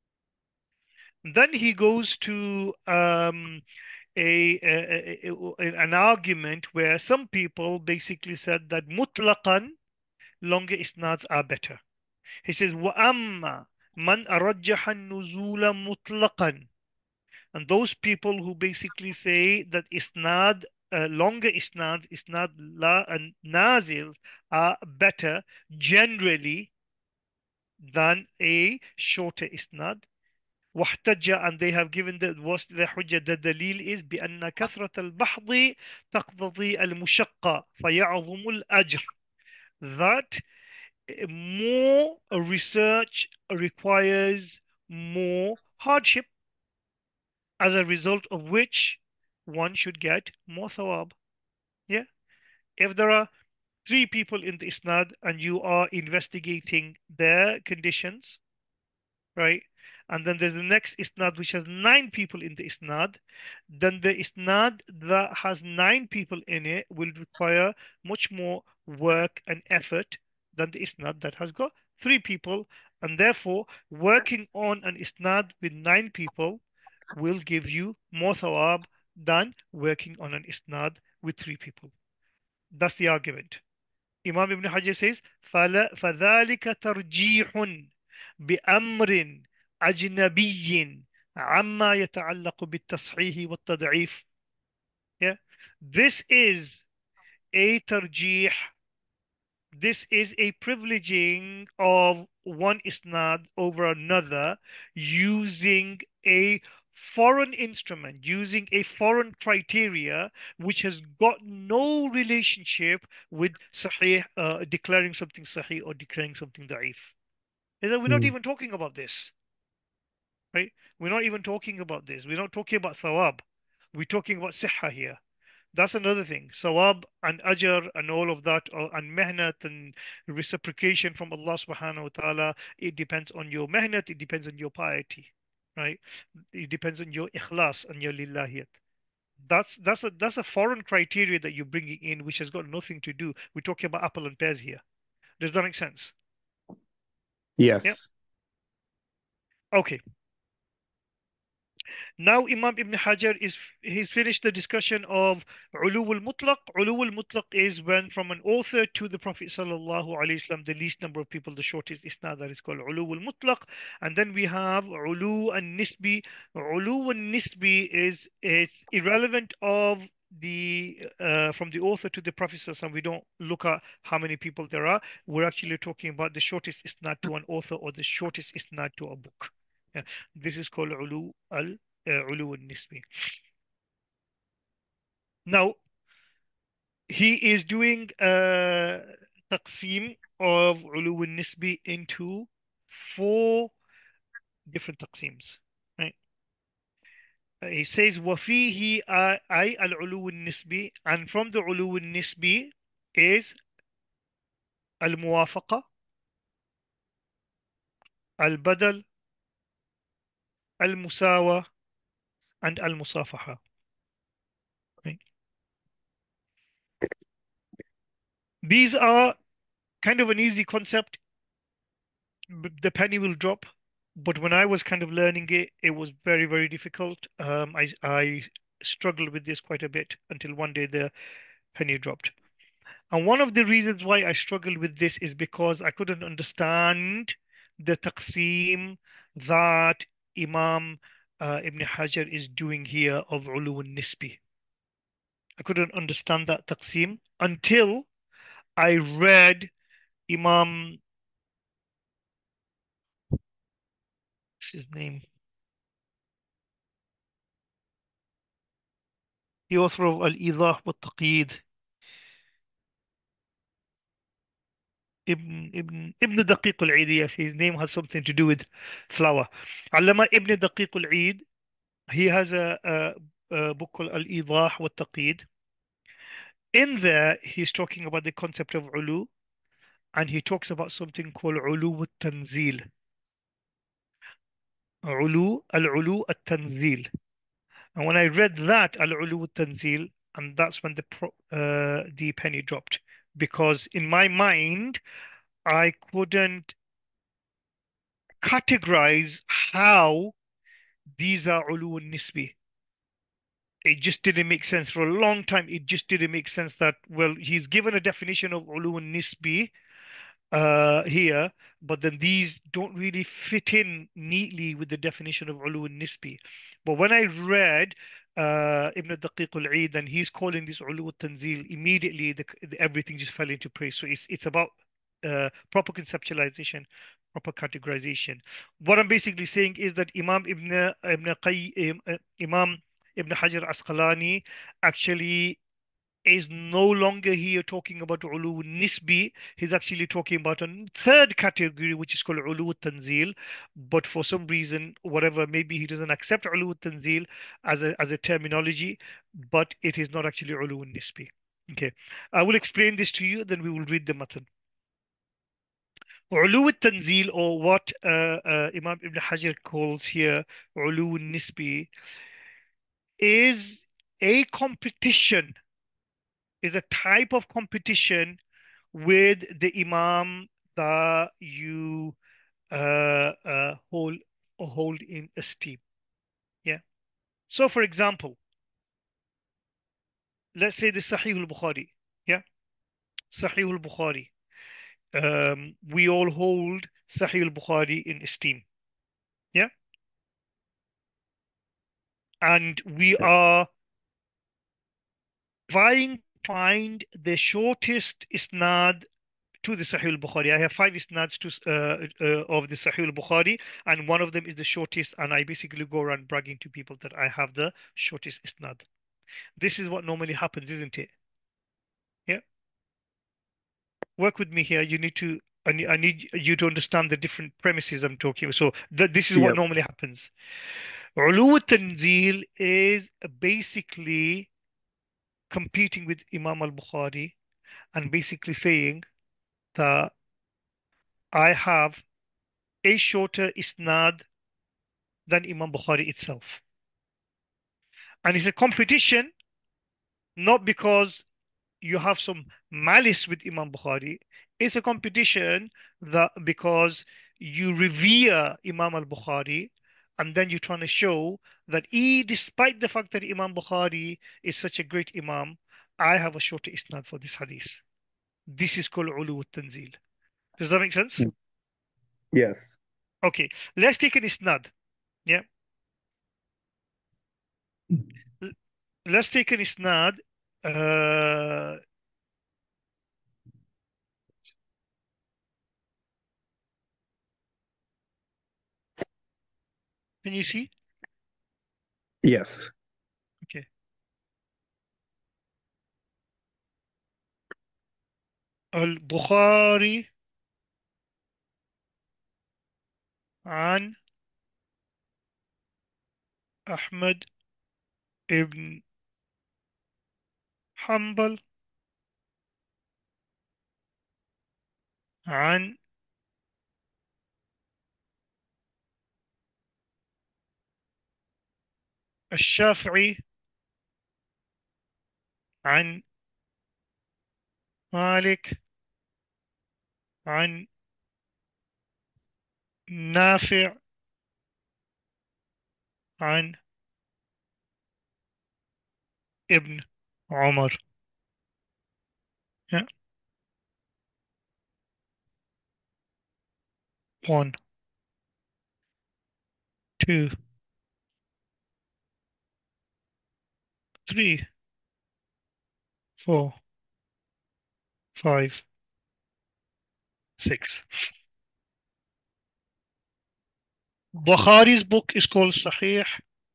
Then he goes to um, a, a, a, a- an argument where some people basically said that mutlaqan longer isnads are better. He says, وَأَمَّا مَنْ أَرَجَّحَ النُّزُولَ مُطْلَقًا. And those people who basically say that isnad, uh, longer isnad, isnad la and nazil are better generally than a shorter isnad. واحتج, and they have given the was the حجة, the dalil is بأن كثرة البحض تقتضي المشقة فيعظم الأجر. That more research requires more hardship, as a result of which one should get more thawab. Yeah. If there are three people in the isnad and you are investigating their conditions, right? And then there's the next isnad which has nine people in the isnad, then the isnad that has nine people in it will require much more work and effort than the isnad that has got three people. And therefore, working on an isnad with nine people will give you more thawab than working on an isnad with three people. That's the argument. Imam Ibn Hajar says, فَلا- فَذَلِكَ تَرْجِيحٌ بأمر أجنبي عما يتعلق بالتصحيح والتضعيف. Yeah, this is a tarjih. This is a privileging of one isnad over another using a foreign instrument, using a foreign criteria which has got no relationship with sahih, uh, declaring something sahih or declaring something da'if. Is that we're not Mm. even talking about this, right? We're not even talking about this. We're not talking about thawab. We're talking about sihha here. That's another thing. Sawab and ajr and all of that, uh, and mehnat and reciprocation from Allah subhanahu wa ta'ala, it depends on your mehnat, it depends on your piety, right? It depends on your ikhlas and your lillahiyat. That's that's a that's a foreign criteria that you're bringing in, which has got nothing to do. We're talking about apple and pears here. Does that make sense? Yeah. Yes. Okay. Now Imam Ibn Hajar is he's finished the discussion of ulu al-mutlaq. Ulu al-mutlaq is when from an author to the Prophet sallallahu alaihi wasallam, the least number of people, the shortest isnad, that is called ulu al-mutlaq. And then we have ulu an-nisbi. Ulu an-nisbi is is irrelevant of the uh, from the author to the Prophet sallallahu alaihi wasallam. We don't look at how many people there are. We're actually talking about the shortest isnad to an author or the shortest isnad to a book. Yeah, this is called ulu al uh, علو النسبي. Now, he is doing uh, taqsim of ulu nisbi into four different taqsims. Right? Uh, He says وفيه uh, أي العلو النسبي, and from the ulu nisbi is الموافقة, البدل, المساواة, and المصافحة. Right? These are kind of an easy concept. B- The penny will drop, but when I was kind of learning it, it was very, very difficult. Um, I I struggled with this quite a bit until one day the penny dropped. And one of the reasons why I struggled with this is because I couldn't understand the taqseem that Imam uh, Ibn Hajar is doing here of ulu nisbi. I couldn't understand that taqseem until I read Imam, what's his name? The author of Al-Idah wa Taqyid, Ibn Ibn Ibn Daqiq al-Eid. Yes, his name has something to do with flour. Allama Ibn Daqiq al-Eid, he has a, a, a book called Al-Idah wa Taqyid. In there, he's talking about the concept of ulu, and he talks about something called ulu al-tanzil. Ulu, al-ulu al-tanzil. And when I read that, al-ulu al-tanzil, and that's when the pro, uh, the penny dropped, because in my mind, I couldn't categorize how these are ulu nisbi. It just didn't make sense for a long time. It just didn't make sense that, well, he's given a definition of ulu nisbi uh, here, but then these don't really fit in neatly with the definition of ulu nisbi. But when I read uh, Ibn Daqiq al-Eid, and he's calling this ulu tanzil, immediately the, the, everything just fell into place. So it's it's about uh, proper conceptualization, proper categorization. What I'm basically saying is that Imam Ibn Ibn Qayy, uh, Imam Ibn Hajar Asqalani actually is no longer here talking about ulu nisbi. He's actually talking about a third category, which is called ulu tanzil. But for some reason, whatever, maybe he doesn't accept ulu tanzil as a as a terminology, but it is not actually ulu nisbi. Okay, I will explain this to you, then we will read the matan. Ulu tanzil, or what uh, uh, Imam Ibn Hajar calls here ulu nisbi, is a competition, is a type of competition with the imam that you uh, uh, hold hold in esteem. Yeah. So, for example, let's say the Sahih al-Bukhari. Yeah, Sahih al-Bukhari. Um, we all hold Sahih al-Bukhari in esteem. Yeah, and we Yeah. are trying to find the shortest isnad to the Sahih al-Bukhari. I have five isnads to uh, uh, of the Sahih al-Bukhari, and one of them is the shortest. And I basically go around bragging to people that I have the shortest isnad. This is what normally happens, isn't it? Yeah. Work with me here. You need to. I need, I need you to understand the different premises I'm talking about. So th this is what Yep. normally happens. Ulu tanzil is basically competing with Imam al-Bukhari and basically saying that I have a shorter isnad than Imam Bukhari itself. And it's a competition not because you have some malice with Imam Bukhari. It's a competition that because you revere Imam al-Bukhari, and then you're trying to show that he, despite the fact that Imam Bukhari is such a great Imam, I have a shorter isnad for this hadith. This is called ulu tanzil. Does that make sense? Yes. Okay, let's take an isnad. Yeah, L- let's take an isnad. Uh, can you see? Yes. Okay. البخاري عن أحمد ابن حنبل عن الشافعي عن مالك عن نافع عن ابن عمر. Yeah. One, two, three, four, five, six. Bukhari's book is called Sahih.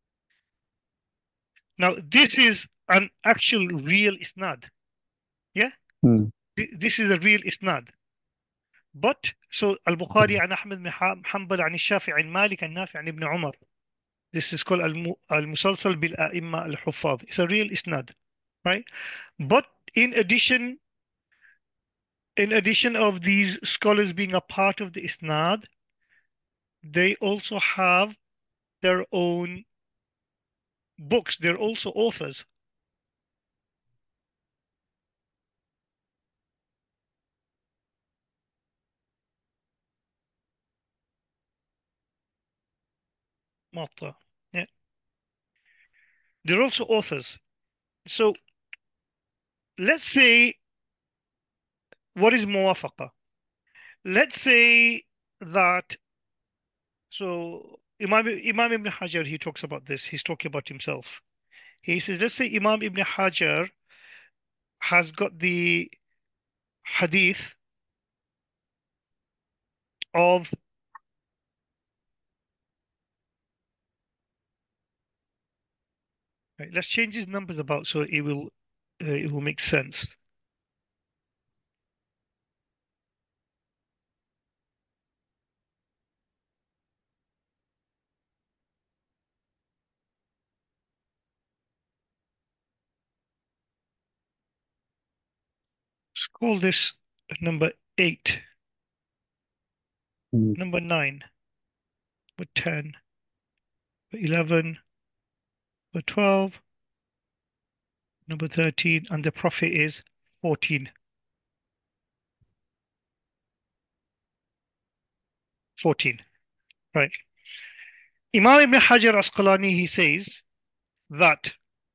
Now, this is an actual real isnad. Yeah, Mm. Th- this is a real isnad. But so Al-Bukhari عن أحمد بن ح- حنبل عن الشافعي عن مالك عن نافع عن ابن عمر. This is called الم- المسلسل بالأئمة الحفاظ. It's a real isnad, right? But in addition, in addition of these scholars being a part of the isnad, they also have their own books. They're also authors. Matta. Yeah. They're also authors. So let's say, what is muwafaqa? Let's say that, so Imam, Imam Ibn Hajar, he talks about this. He's talking about himself. He says, let's say Imam Ibn Hajar has got the hadith of, right, let's change his numbers about so it will uh, it will make sense. Let's call this number eight, Mm. number nine, number ten, number eleven, number twelve, number thirteen, and the Prophet is fourteen. fourteen. Right. Imam Ibn Hajar Asqalani, he says that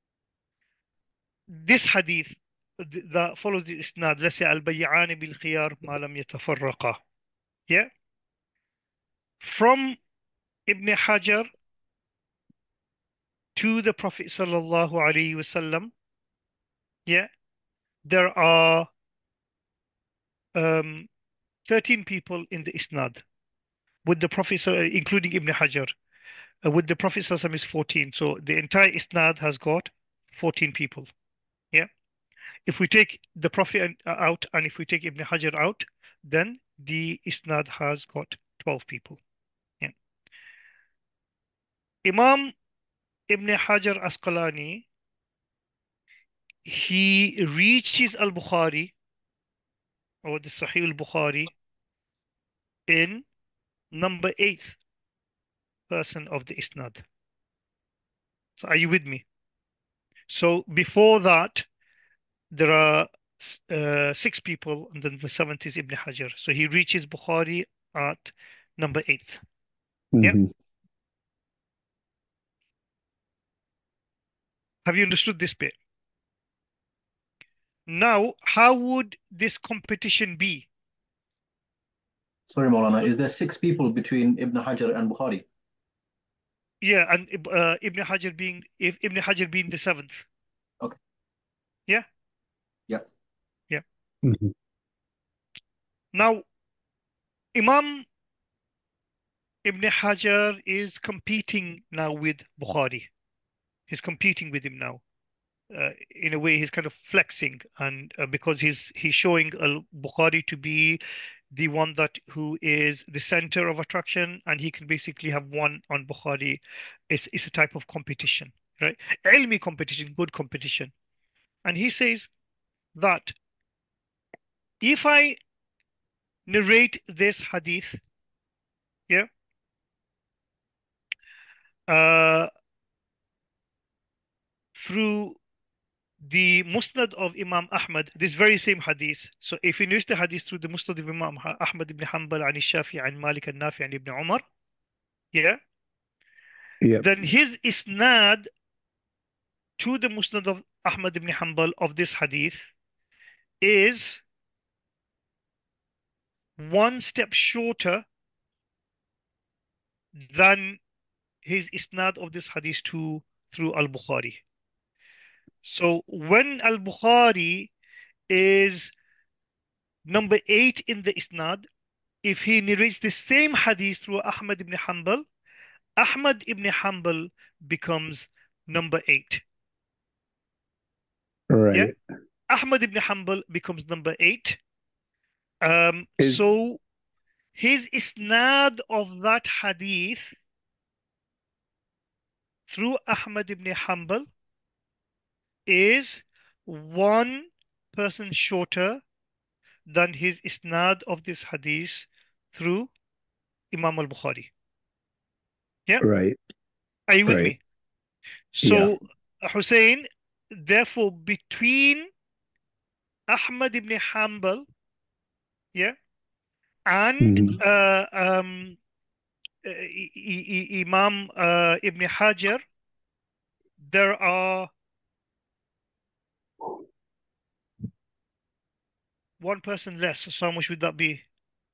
this hadith th- that follows the isnad, let's say al-bay'ani bil khiyar ma lam yatafarraqa. Yeah. From Ibn Hajar to the Prophet sallallahu alaihi wasallam, yeah, there are um, thirteen people in the isnad. With the Prophet, sa- including Ibn Hajar, uh, with the Prophet sallallahu alaihi wasallam is fourteen. So the entire isnad has got fourteen people. Yeah. If we take the Prophet and- uh, out and if we take Ibn Hajar out, then the isnad has got twelve people. Yeah. Imam Ibn Hajar Asqalani, he reaches Al-Bukhari or the Sahih Al-Bukhari in number eighth person of the isnad. So are you with me? So before that, there are uh, six people, and then the seventh is Ibn Hajar. So he reaches Bukhari at number eight. Yeah. Mhm. Have you understood this bit? Now, how would this competition be? Sorry, Maulana, So, is there six people between Ibn Hajar and Bukhari? yeah, and uh, Ibn Hajar being if Ibn Hajar being the seventh. Okay. Yeah. Yeah. Yeah. Mhm. Now, Imam Ibn Hajar is competing now with Bukhari. He's competing with him now. uh, in a way, he's kind of flexing, and uh, because he's he's showing Al-Bukhari to be the one that who is the center of attraction, and he can basically have one on Bukhari. It's it's a type of competition, right? Ilmi competition, good competition. And he says that if I narrate this hadith, yeah, uh, through the Musnad of Imam Ahmad, this very same hadith. So if you notice the hadith through the Musnad of Imam Ahmad ibn Hanbal, an Shafi, an Malik, an Nafi, an Ibn Umar, yeah, Yep. then his isnad to the Musnad of Ahmad ibn Hanbal of this hadith is one step shorter than his isnad of this hadith to through Al-Bukhari. So when Al-Bukhari is number eight in the isnad, if he narrates the same hadith through Ahmad ibn Hanbal, Ahmad ibn Hanbal becomes number eight. Yeah, Right. Ahmad ibn Hanbal becomes number eight. Um, Is so his isnad of that hadith through Ahmad ibn Hanbal is one person shorter than his isnad of this hadith through Imam al-Bukhari. Yeah, right. are you with Right. me? Yeah. So Hussein, therefore, between Ahmad ibn Hanbal, yeah, and Mhm. uh, um, uh, I- I- I- Imam uh, Ibn Hajar, there are one person less. So how much would that be?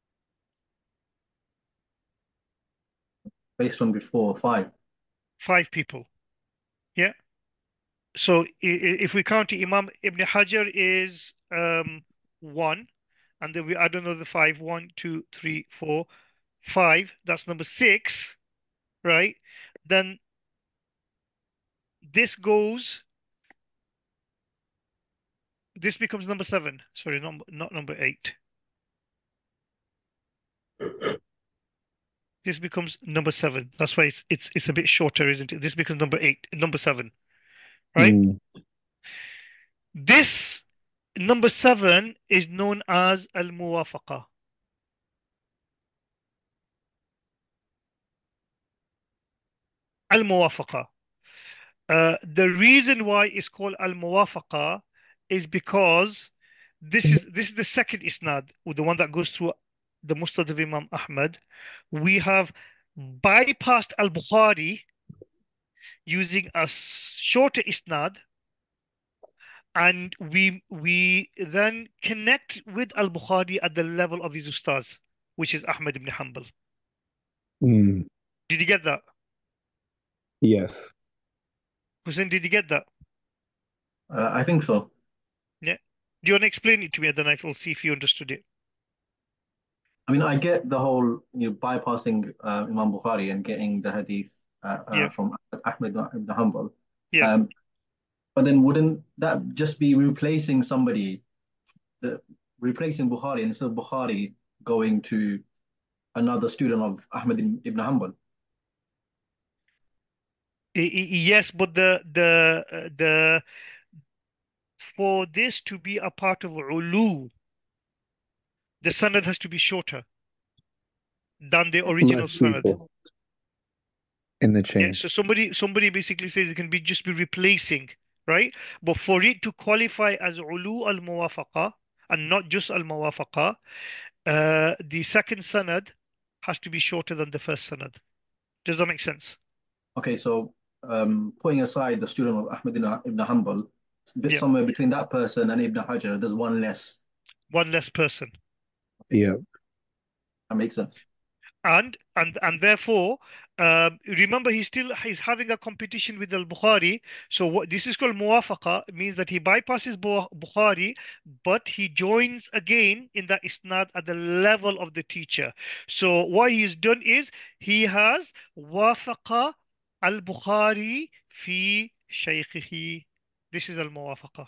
Based on before, five. Five people. Yeah. So i- i- if we count it, Imam Ibn Hajar is um, one, and then we add another five. One, two, three, four, five. That's number six, right? Then this goes. This becomes number seven. Sorry, not not number eight. This becomes number seven. That's why it's it's it's a bit shorter, isn't it? This becomes number eight, number seven, right? Mm. This number seven is known as al-muwafaqa. Al-muwafaqa. Uh, the reason why it's called al-muwafaqa is because this is this is the second isnad, or the one that goes through the Musnad of Imam Ahmad. We have bypassed al-Bukhari using a shorter isnad, and we we then connect with al-Bukhari at the level of his ustaz, which is Ahmad ibn Hanbal. Mm. Did you get that? Yes. Hussein, did you get that? Uh, I think so. Yeah. Do you want to explain it to me, and then I will see if you understood it. I mean, I get the whole, you know, bypassing uh, Imam Bukhari and getting the hadith uh, uh, Yeah, from Ahmed ibn Hanbal. yeah. Um, but then wouldn't that just be replacing somebody, the, replacing Bukhari, and instead of Bukhari going to another student of Ahmed ibn Hanbal? I- I- Yes, but the the uh, the for this to be a part of ulu, the sanad has to be shorter than the original Less sanad. people in the Yeah, chain. so somebody somebody basically says it can be just be replacing, right? But for it to qualify as ulu al muwafaqa and not just al muwafaqa, uh, the second sanad has to be shorter than the first sanad. Does that make sense? Okay, so um, putting aside the student of Ahmed ibn Hanbal, Yeah, somewhere between that person and Ibn Hajar, there's one less. one less person. Yeah. That makes sense. and and and therefore um, remember he's still he's having a competition with al-Bukhari. So what this is called muwafaqa, means that he bypasses Bu- Bukhari, but he joins again in that isnad at the level of the teacher. So what he's done is he has wafaqa al-Bukhari fi shaykhihi. This is al-muwafaqa.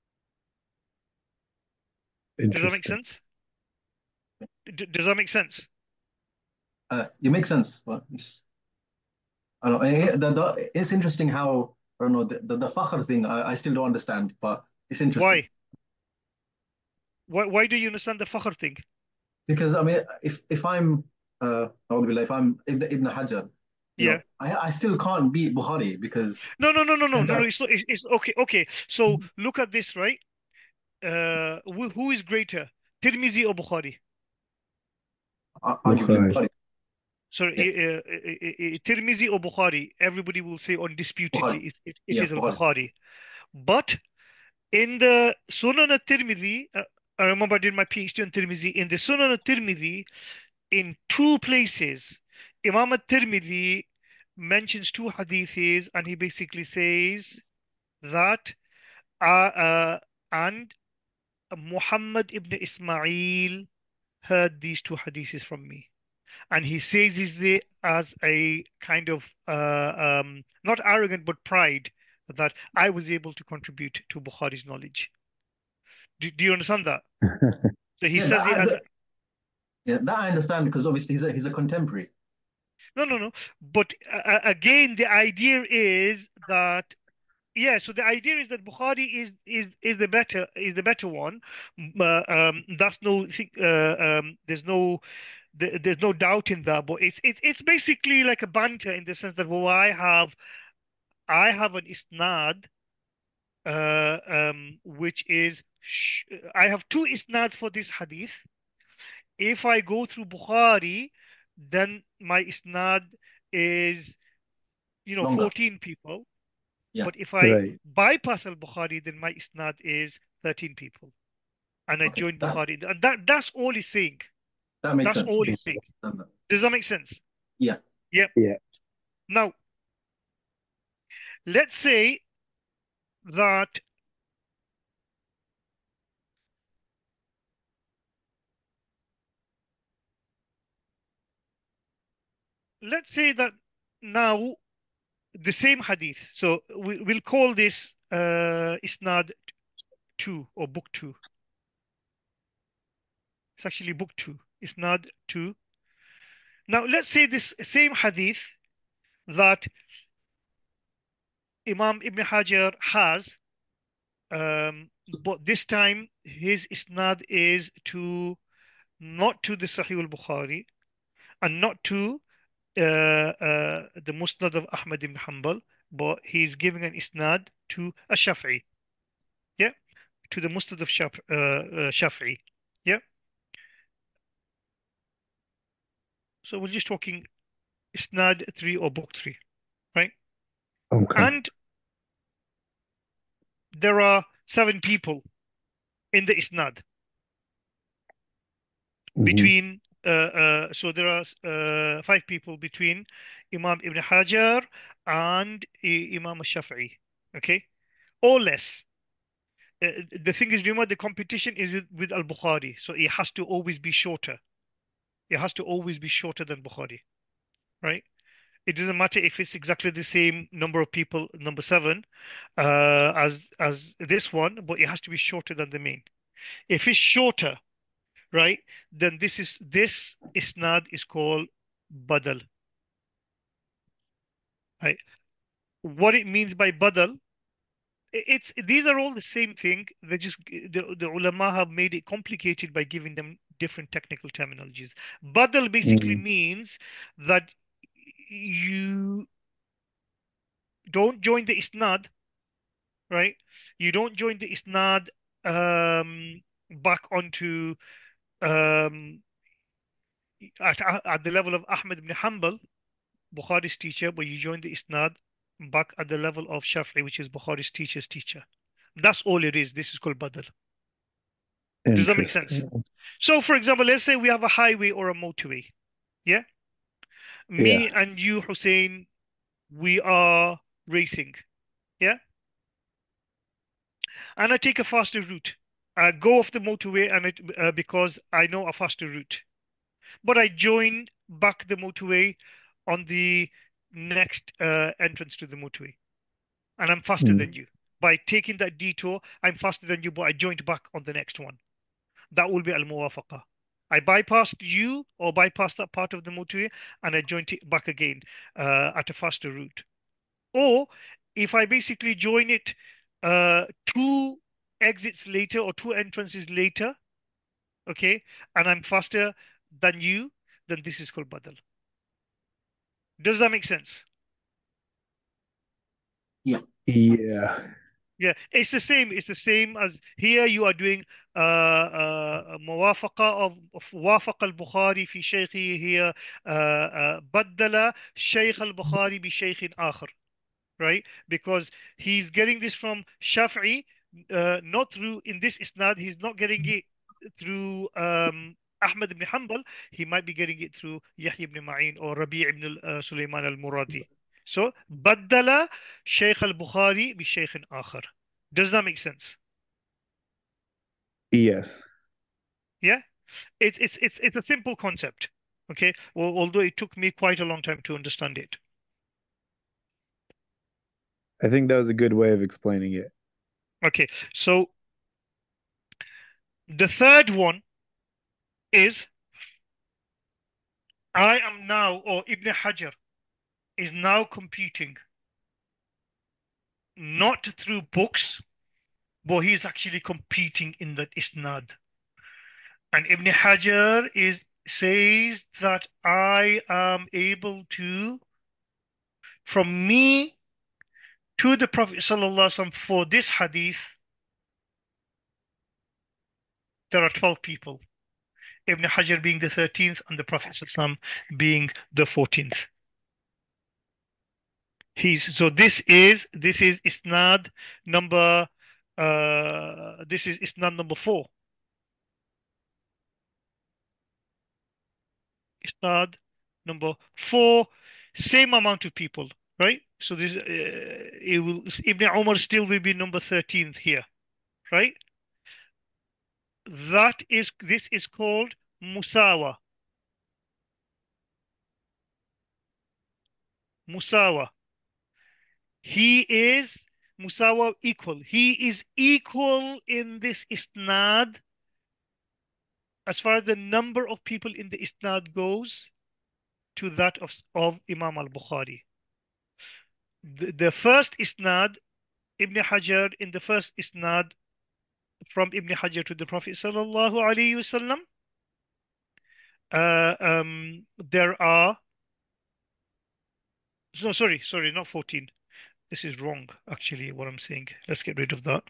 Does that make Interesting. sense? D does that make sense? Uh, it makes sense. But it's, I don't know. eh, the, the, it's interesting how I don't know the the, the fakhr thing. I, I still don't understand, but it's interesting Why? Why, why do you understand the fakhr thing? because I mean, if if I'm uh, if I'm Ibn, Ibn Hajar, you Yeah. know, I I still can't beat Bukhari because No, no, no, no, no, and no, no. that It's not. It's, it's okay. Okay. So look at this, right? Uh, who, who is greater, Tirmizi or Bukhari? arguably Bukhari. Bukhari. Sorry, Yeah, uh, uh, uh, uh, Tirmizi or Bukhari? Everybody will say Bukhari. undisputedly it, it, it Yeah, is Bukhari. al-Bukhari. But in the Sunan al-Tirmidhi, uh, I remember I did my PhD on Tirmidhi. In the Sunan al-Tirmidhi, in two places, Imam al-Tirmidhi mentions two hadiths, and he basically says that uh, uh, and Muhammad ibn Ismail heard these two hadiths from me. And he says this as a kind of uh, um, not arrogant but pride that I was able to contribute to Bukhari's knowledge. Do, do you understand that? So he Yeah, says it that, as that yeah that I understand because obviously he's a he's a contemporary. no, no, no. But uh, again, the idea is that yeah. So the idea is that Bukhari is is is the better is the better one. Uh, um, that's no uh, um, there's no th- there's no doubt in that. But it's it's it's basically like a banter in the sense that well, I have I have an isnad uh, um, which is sh- I have two isnads for this hadith. If I go through Bukhari, then my isnad is you know Longer. fourteen people. Yeah. But if I Right. bypass al Bukhari, then my isnad is thirteen people, and I Okay. join That Bukhari. And that that's all he's saying. that makes That's sense. all he's saying. Does that make sense? Yeah. Yep. Yeah. Now, let's say that let's say that now the same hadith. So we, we'll call this uh, isnad two or book two. It's actually book two. Isnad two. Now let's say this same hadith that Imam Ibn Hajar has, um, but this time his isnad is to not to the Sahih al-Bukhari and not to uh, uh, the Musnad of Ahmad ibn Hanbal, but he's giving an isnad to a Shafi'i. Yeah, to the Musnad of Shaf, uh, uh, Shafi'i. Yeah. So we're just talking isnad three or book three, right? Okay. And there are seven people in the isnad Mhm. between. Uh, uh, so there are uh, five people between Imam Ibn Hajar and I- Imam Shafi'i. Okay, or less. Uh, the thing is, remember, the competition is with, with Al Bukhari, so it has to always be shorter. It has to always be shorter than Bukhari, right? It doesn't matter if it's exactly the same number of people, number seven, uh, as as this one, but it has to be shorter than the main. If it's shorter, right, then this is this isnad is called badal, right? What it means by badal, i- it's these are all the same thing. They just the, the ulama have made it complicated by giving them different technical terminologies. Badal basically Mhm. means that you don't join the isnad, right? You don't join the isnad um, back onto um, at, at the level of Ahmed ibn Hanbal, Bukhari's teacher, but you join the isnad back at the level of Shafi'i, which is Bukhari's teacher's teacher. That's all it is. This is called badal. Does that make sense? Interesting. So, for example, let's say we have a highway or a motorway. Yeah. Me Yeah. and you, Hussein, we are racing. Yeah. And I take a faster route. I go off the motorway and it uh, because I know a faster route. But I join back the motorway on the next uh, entrance to the motorway, and I'm faster Mm. than you. by taking that detour, I'm faster than you, but I joined back on the next one. That will be al-muwafaqa. I bypassed you or bypassed that part of the motorway and I joined it back again uh, at a faster route. Or if I basically join it uh, two exits later or two entrances later, okay, and I'm faster than you, then this is called badal. Does that make sense? Yeah. Yeah. Yeah, it's the same. It's the same as here you are doing uh, uh, موافقة of, of وافق البخاري في شيخه here uh, uh, بدل شيخ البخاري بشيخ آخر, right? Because he's getting this from Shafi'i, uh, not through in this isnad. He's not getting it through um, Ahmad ibn Hanbal. He might be getting it through Yahya ibn Ma'in or Rabi' ibn uh, Sulaiman al-Muradi. So بدل شيخ البخاري بشيخ آخر. Does that make sense? Yes. Yeah, it's it's it's it's a simple concept. Okay, well, although it took me quite a long time to understand it. I think that was a good way of explaining it. Okay, so the third one is I am now, or Ibn Hajar is now computing not through books, but he's actually competing in that isnad. And Ibn Hajar is says that I am able to, from me to the Prophet Sallallahu Alaihi Wasallam for this hadith, there are twelve people. Ibn Hajar being the thirteenth and the Prophet Sallallahu Alaihi Wasallam being the fourteenth. He's so this is this is isnad number uh this is isnad number four. Isnad number four, same amount of people, right? So this uh, it will Ibn Umar still will be number thirteenth here, right? That is this is called musawa. Musawa. He is musawa equal. He is equal in this isnad as far as the number of people in the isnad goes to that of, of Imam al-Bukhari. The, the first isnad, Ibn Hajar, in the first isnad from Ibn Hajar to the Prophet sallallahu alaihi wasallam, uh, um, there are, no, sorry, sorry, not fourteen. This is wrong, actually, what I'm saying. Let's get rid of that.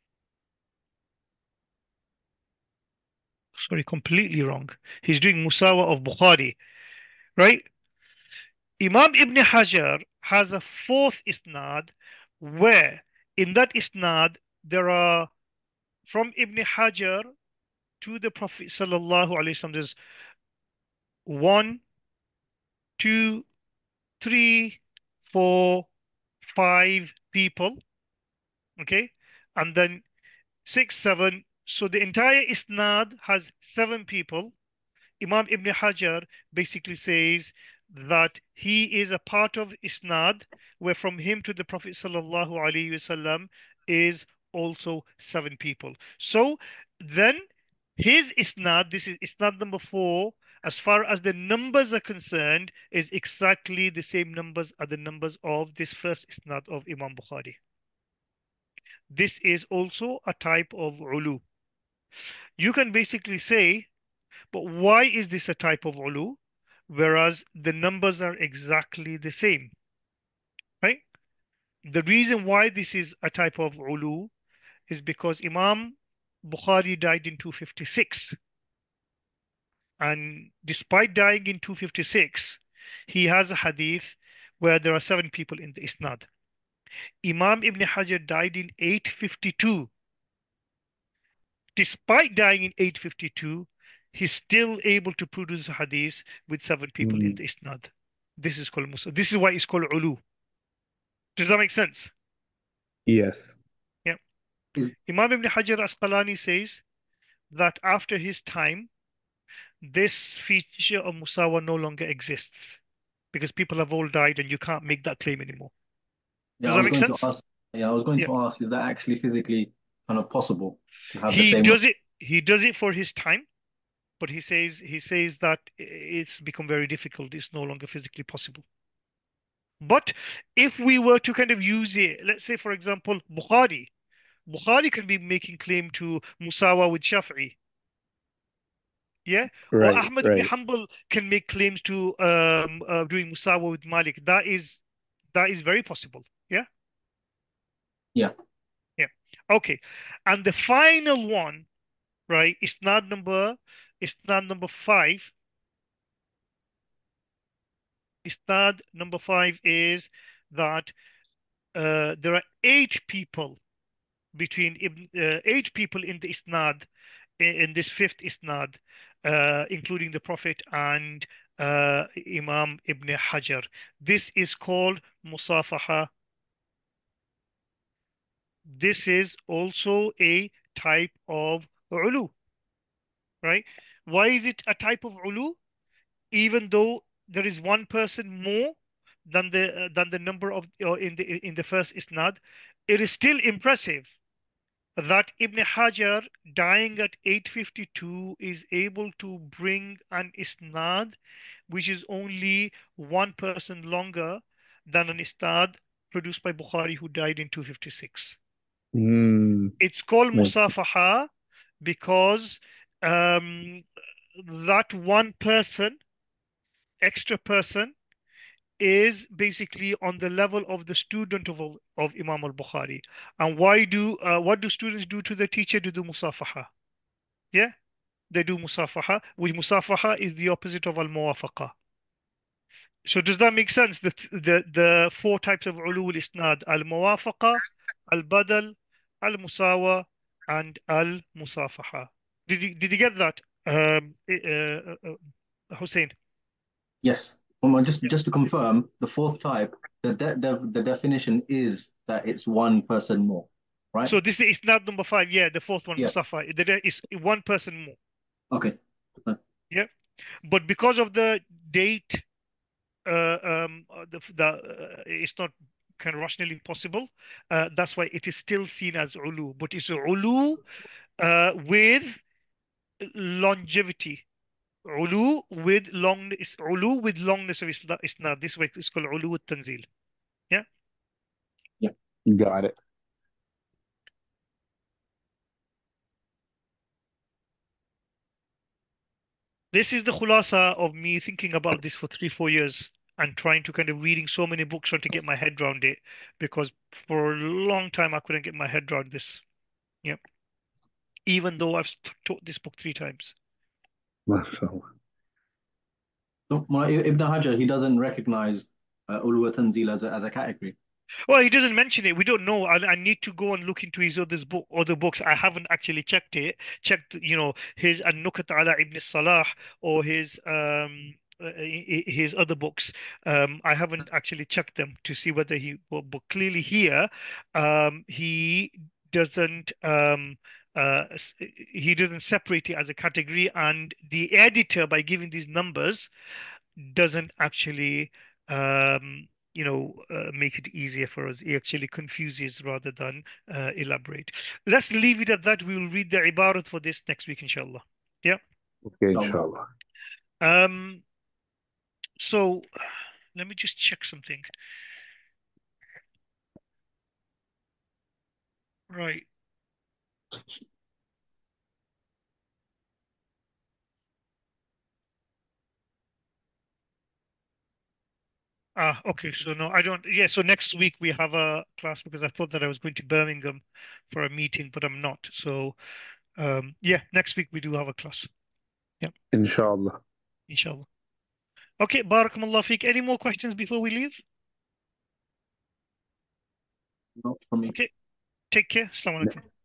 Sorry, completely wrong. He's doing Musawa of Bukhari, right? Imam Ibn Hajar has a fourth isnad where in that isnad there are from Ibn Hajar to the Prophet sallallahu alaihi wasallam there's one, two, three, four, five people, okay, and then six, seven. So the entire isnad has seven people. Imam Ibn Hajar basically says that he is a part of isnad where from him to the Prophet sallallahu alaihi wasallam is also seven people. So then his isnad, this is isnad number four, as far as the numbers are concerned, is exactly the same numbers as the numbers of this first isnad of Imam Bukhari. This is also a type of ulu. You can basically say, but why is this a type of ulu, whereas the numbers are exactly the same, right? The reason why this is a type of ulu is because Imam Bukhari died in two fifty-six. And despite dying in two fifty-six, he has a hadith where there are seven people in the isnad. Imam Ibn Hajar died in eight fifty-two. Despite dying in eight fifty-two, he's still able to produce a hadith with seven people in Mm. the isnad. This is called Musa. This is why it's called ulu. Does that make sense? Yes. Yeah. Is Imam Ibn Hajar Asqalani says that after his time, this feature of Musawa no longer exists because people have all died and you can't make that claim anymore. yeah, Does I that was make going to sense? ask. Yeah, I was going Yeah. to ask, is that actually physically kind of possible to have the He same? does it, he does it for his time, but he says he says that it's become very difficult. It's no longer physically possible. But if we were to kind of use it, let's say for example, Bukhari, Bukhari can be making claim to Musawa with Shafi'i, yeah, or Right, Ahmad ibn right. Hanbal can make claims to um uh, doing Musawa with Malik. That is that is very possible. Yeah, Yeah. yeah. Okay, and the final one, right? Isnad number Isnad number five. Isnad number five is that uh, there are eight people between Ibn, uh, eight people in the Isnad in, in this fifth Isnad, uh, including the Prophet and uh, Imam Ibn Hajar. This is called Musafaha. This is also a type of ulu, right? Why is it a type of ulu? Even though there is one person more than the uh, than the number of uh, in the in the first Isnad, it is still impressive that Ibn Hajar, dying at eight fifty-two, is able to bring an isnad which is only one person longer than an isnad produced by Bukhari, who died in two fifty-six. Mm, It's called makes Musafaha because um, that one person, extra person, is basically on the level of the student of, of Imam al-Bukhari. And why do uh, what do students do to the teacher? To do musafaha. Yeah, they do musafaha. Which musafaha is the opposite of al-muwafaqa. So does that make sense? The the the four types of ulu al-isnad: al-muwafaqa, al-badal, al-musawa, and al-musafaha. Did you did you get that, um, uh, uh, uh, Hussein? Yes. Well, just Yeah. just to confirm, the fourth type, the de de the definition is that it's one person more, right? So this is not number five. Yeah, the fourth one, Yeah. Musafa. There is one person more. Okay. Uh, Yeah, but because of the date, uh, um, uh, the, the uh, it's not kind of rationally possible. Uh, that's why it is still seen as ulu, but it's ulu uh, with longevity. Ulu with long is ulu with longness of isna- isnad. This way it's called ulu tanzil. Yeah. yeah. got it. This is the khulasa of me thinking about this for three, four years and trying to kind of reading so many books trying to get my head around it because for a long time I couldn't get my head around this. Yeah. Even though I've st- taught this book three times. MashaAllah. So, well, Ibn Hajar, he doesn't recognize uh, Ulwa Tanzil as a, as a category. Well, he doesn't mention it. We don't know. I, I need to go and look into his other book, other books. I haven't actually checked it. Checked, you know, his An-Nukat ala Ibn Salah or his um uh, his other books. Um, I haven't actually checked them to see whether he. But, but clearly here, um, he doesn't um. Uh, s- he doesn't separate it as a category, and the editor, by giving these numbers, doesn't actually um, you know uh, make it easier for us. It actually confuses rather than uh, elaborate. Let's leave it at that. We will read the ibarat for this next week, inshallah. Yeah. Okay, Inshallah. inshallah. Um. So let me just check something. Right. Ah, okay. So no, I don't. Yeah. So next week we have a class because I thought that I was going to Birmingham for a meeting, but I'm not. So um, yeah, next week we do have a class. Yeah, Inshallah. inshallah. Okay, barakallah fiqh. Any more questions before we leave? Not from me. Okay, take care. Assalamu alaikum.